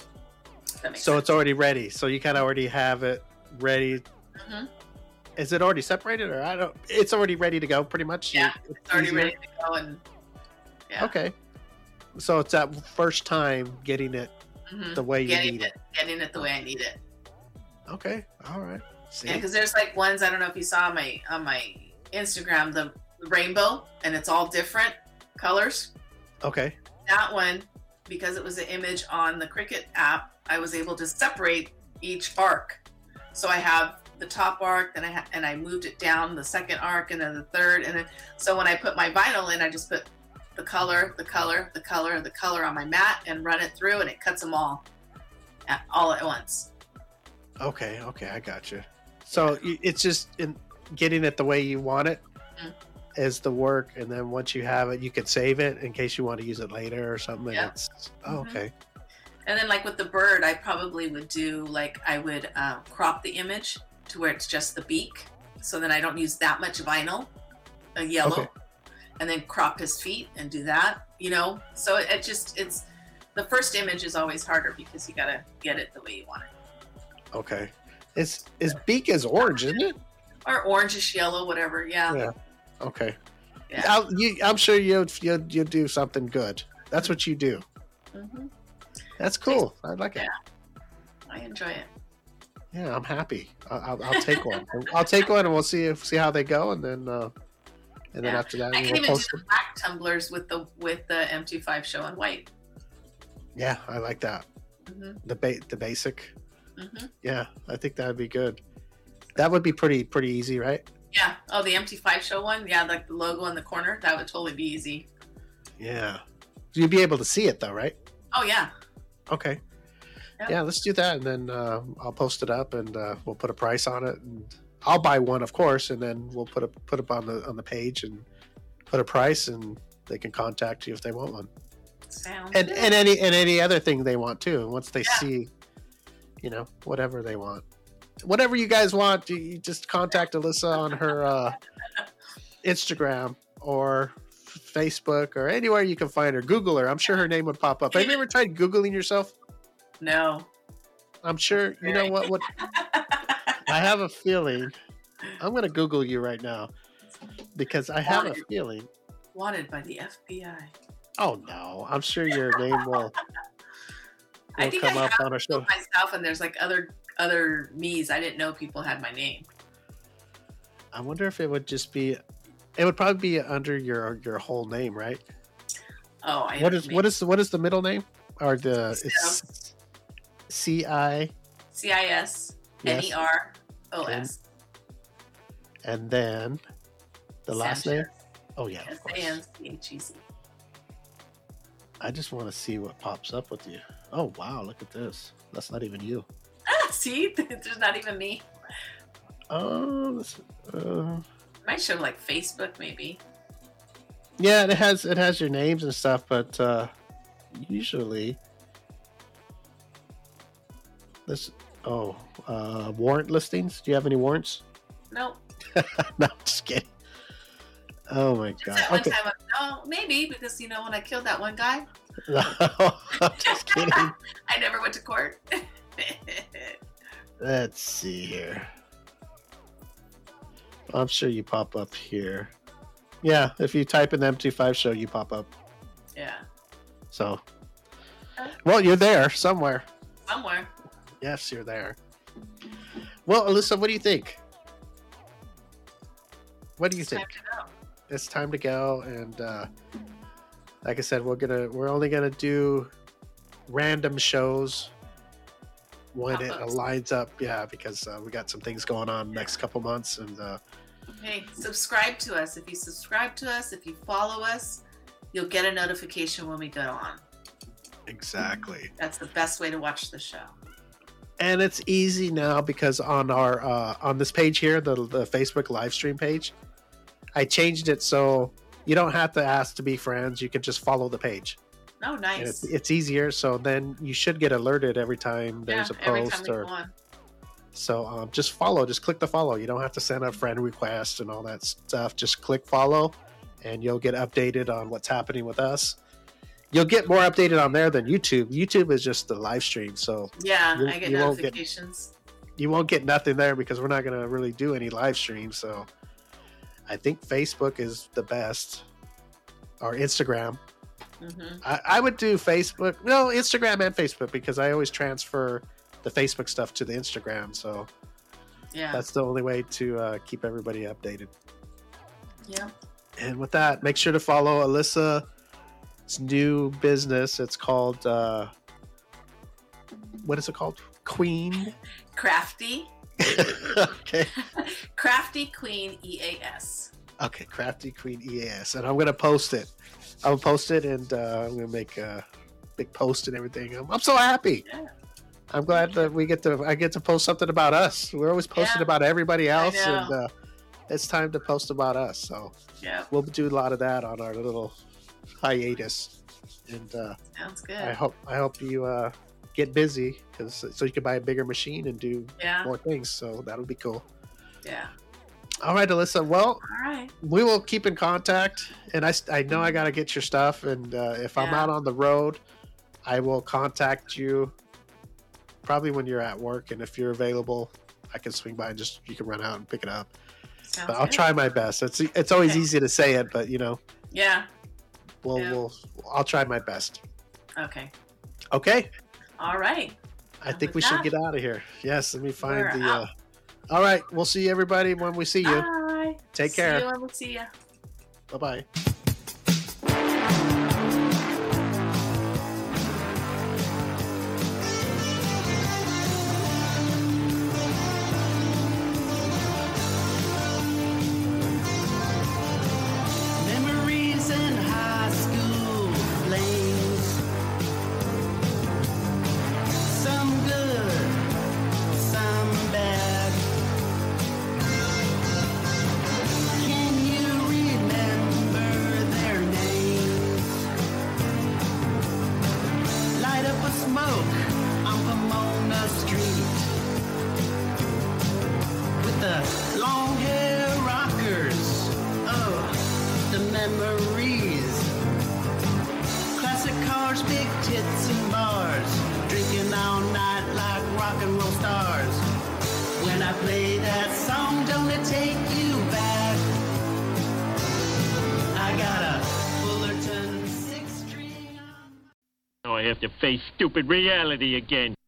If that makes So sense. it's already ready. So you kind of already have it ready. Mhm. Is it already separated or I don't? It's already ready to go, pretty much. Yeah, it's already easier? ready to go, and yeah. Okay. So it's that first time getting it Mhm. the way you Getting need it. Getting it the way I need it. Okay. All right. See. Yeah, because there's like ones, I don't know if you saw on my Instagram, the rainbow, and it's all different colors. Okay. That one, because it was an image on the Cricut app, I was able to separate each arc. So I have the top arc, and I moved it down the second arc, and then the third, and then so when I put my vinyl in, I just put the color, the color, the color, the color on my mat, and run it through, and it cuts them all at once. Okay. Okay. I got you. So it's just in getting it the way you want it Mhm. is the work, and then once you have it, you could save it in case you want to use it later or something. Yeah. Oh, okay. And then like with the bird, I probably would do I would crop the image to where it's just the beak, so then I don't use that much vinyl, a yellow, Okay. and then crop his feet and do that. So it's the first image is always harder because you gotta get it the way you want it, Okay. His beak is orange, isn't it? or orangish yellow, whatever. Yeah. Yeah. Okay. Yeah. I'm sure you'll do something good. That's what you do. Hmm. That's cool. I like it. Yeah. I enjoy it. Yeah, I'm happy. I'll take one. I'll take one, and we'll see how they go, and then Yeah. after that, I can we'll even do post the them. black tumblers with the M25 show in white. Yeah, I like that. Hmm. The basic. Hmm. Yeah, I think that would be good. That would be pretty easy, right? Yeah. Oh, the MT5 show one. Yeah, like the logo in the corner. That would totally be easy. Yeah. You'd be able to see it though, right? Oh yeah. Okay. Yep. Yeah, let's do that, and then I'll post it up, and we'll put a price on it, and I'll buy one, of course, and then we'll put up on the page and put a price, and they can contact you if they want one. Sounds And good. any other thing they want too. And once they Yeah. see, whatever they want, whatever you guys want, you just contact Alyssa on her Instagram or Facebook or anywhere you can find her. Google her. I'm sure her name would pop up. Have you ever tried Googling yourself? No. I'm sure. You know what? I have a feeling. I'm going to Google you right now because I have a feeling. Wanted by the FBI. Oh no! I'm sure your name will I think I come up have on our show. myself, and there's like other me's. I didn't know people had my name. I wonder if it would just be. It would probably be under your whole name, right? Oh, I What is the middle name or the it's C-I CISNEROS. and then the last name. Oh yeah, of course. SANCHEZ. I just want to see what pops up with you. Oh wow, look at this. That's not even you. See, there's not even me. Oh, Might show like Facebook, maybe. yeah, it has your names and stuff, but usually this. Warrant listings. Do you have any warrants? Nope. No, I'm just kidding. Oh my Just god. that one Okay. time. No, maybe because when I killed that one guy, No, I'm just kidding. I never went to court. Let's see here. I'm sure you pop up here. Yeah, if you type in MT5 show, you pop up. Yeah, So, well, you're there somewhere. somewhere. Yes, you're there. Well, Alyssa, what do you think? What do you It's think? time to know. It's time to go, and like I said, we're only gonna do random shows when it Pop-ups. aligns up. Yeah, because we got some things going on next couple months, and Hey, subscribe to us. If you subscribe to us, if you follow us, you'll get a notification when we go on. exactly. That's the best way to watch the show. And it's easy now because on our on this page here, the Facebook live stream page, I changed it so you don't have to ask to be friends. You can just follow the page. Oh, And nice. it's easier. So then you should get alerted every time there's a every time post we or go on. so. Just follow. Just click the follow. You don't have to send a friend request and all that stuff. Just click follow, and you'll get updated on what's happening with us. You'll get more updated on there than YouTube. YouTube is just the live stream, so Yeah, You- I get you won't get- notifications. you won't get nothing there because we're not going to really do any live streams. So I think Facebook is the best, or Instagram. Hmm. I would do Facebook, no, Instagram and Facebook, because I always transfer the Facebook stuff to the Instagram. So Yeah. that's the only way to keep everybody updated. Yeah. And with that, make sure to follow Alyssa's new business. It's called, what is it called? Queen. Crafty. Okay. Crafty Queen EAS. Okay, Crafty Queen EAS, and I'm gonna post it. I'll post it, and I'm gonna make a big post and everything. I'm so happy. Yeah. I'm glad that I get to post something about us. We're always posting Yeah. about everybody else, know. and it's time to post about us. So Yeah. we'll do a lot of that on our little hiatus, and Sounds good. I hope you get busy so you can buy a bigger machine and do Yeah. more things. So that'll be cool. Yeah. All right, Alyssa. Well, All right. we will keep in contact, and I know I got to get your stuff, and if I'm Yeah. out on the road, I will contact you probably when you're at work, and if you're available, I can swing by and you can run out and pick it up. Sounds But I'll good. try my best. It's always Okay. easy to say it, but Yeah. Yeah. I'll try my best. Okay. Okay, All right. I And think we with should that, get out of here. Yes, let me find we're the. out. All right, we'll see everybody when we see you. Bye. Take care. See you when we see you. Bye bye. take you back. I got a Fullerton 6 string. Now I have to face stupid reality again.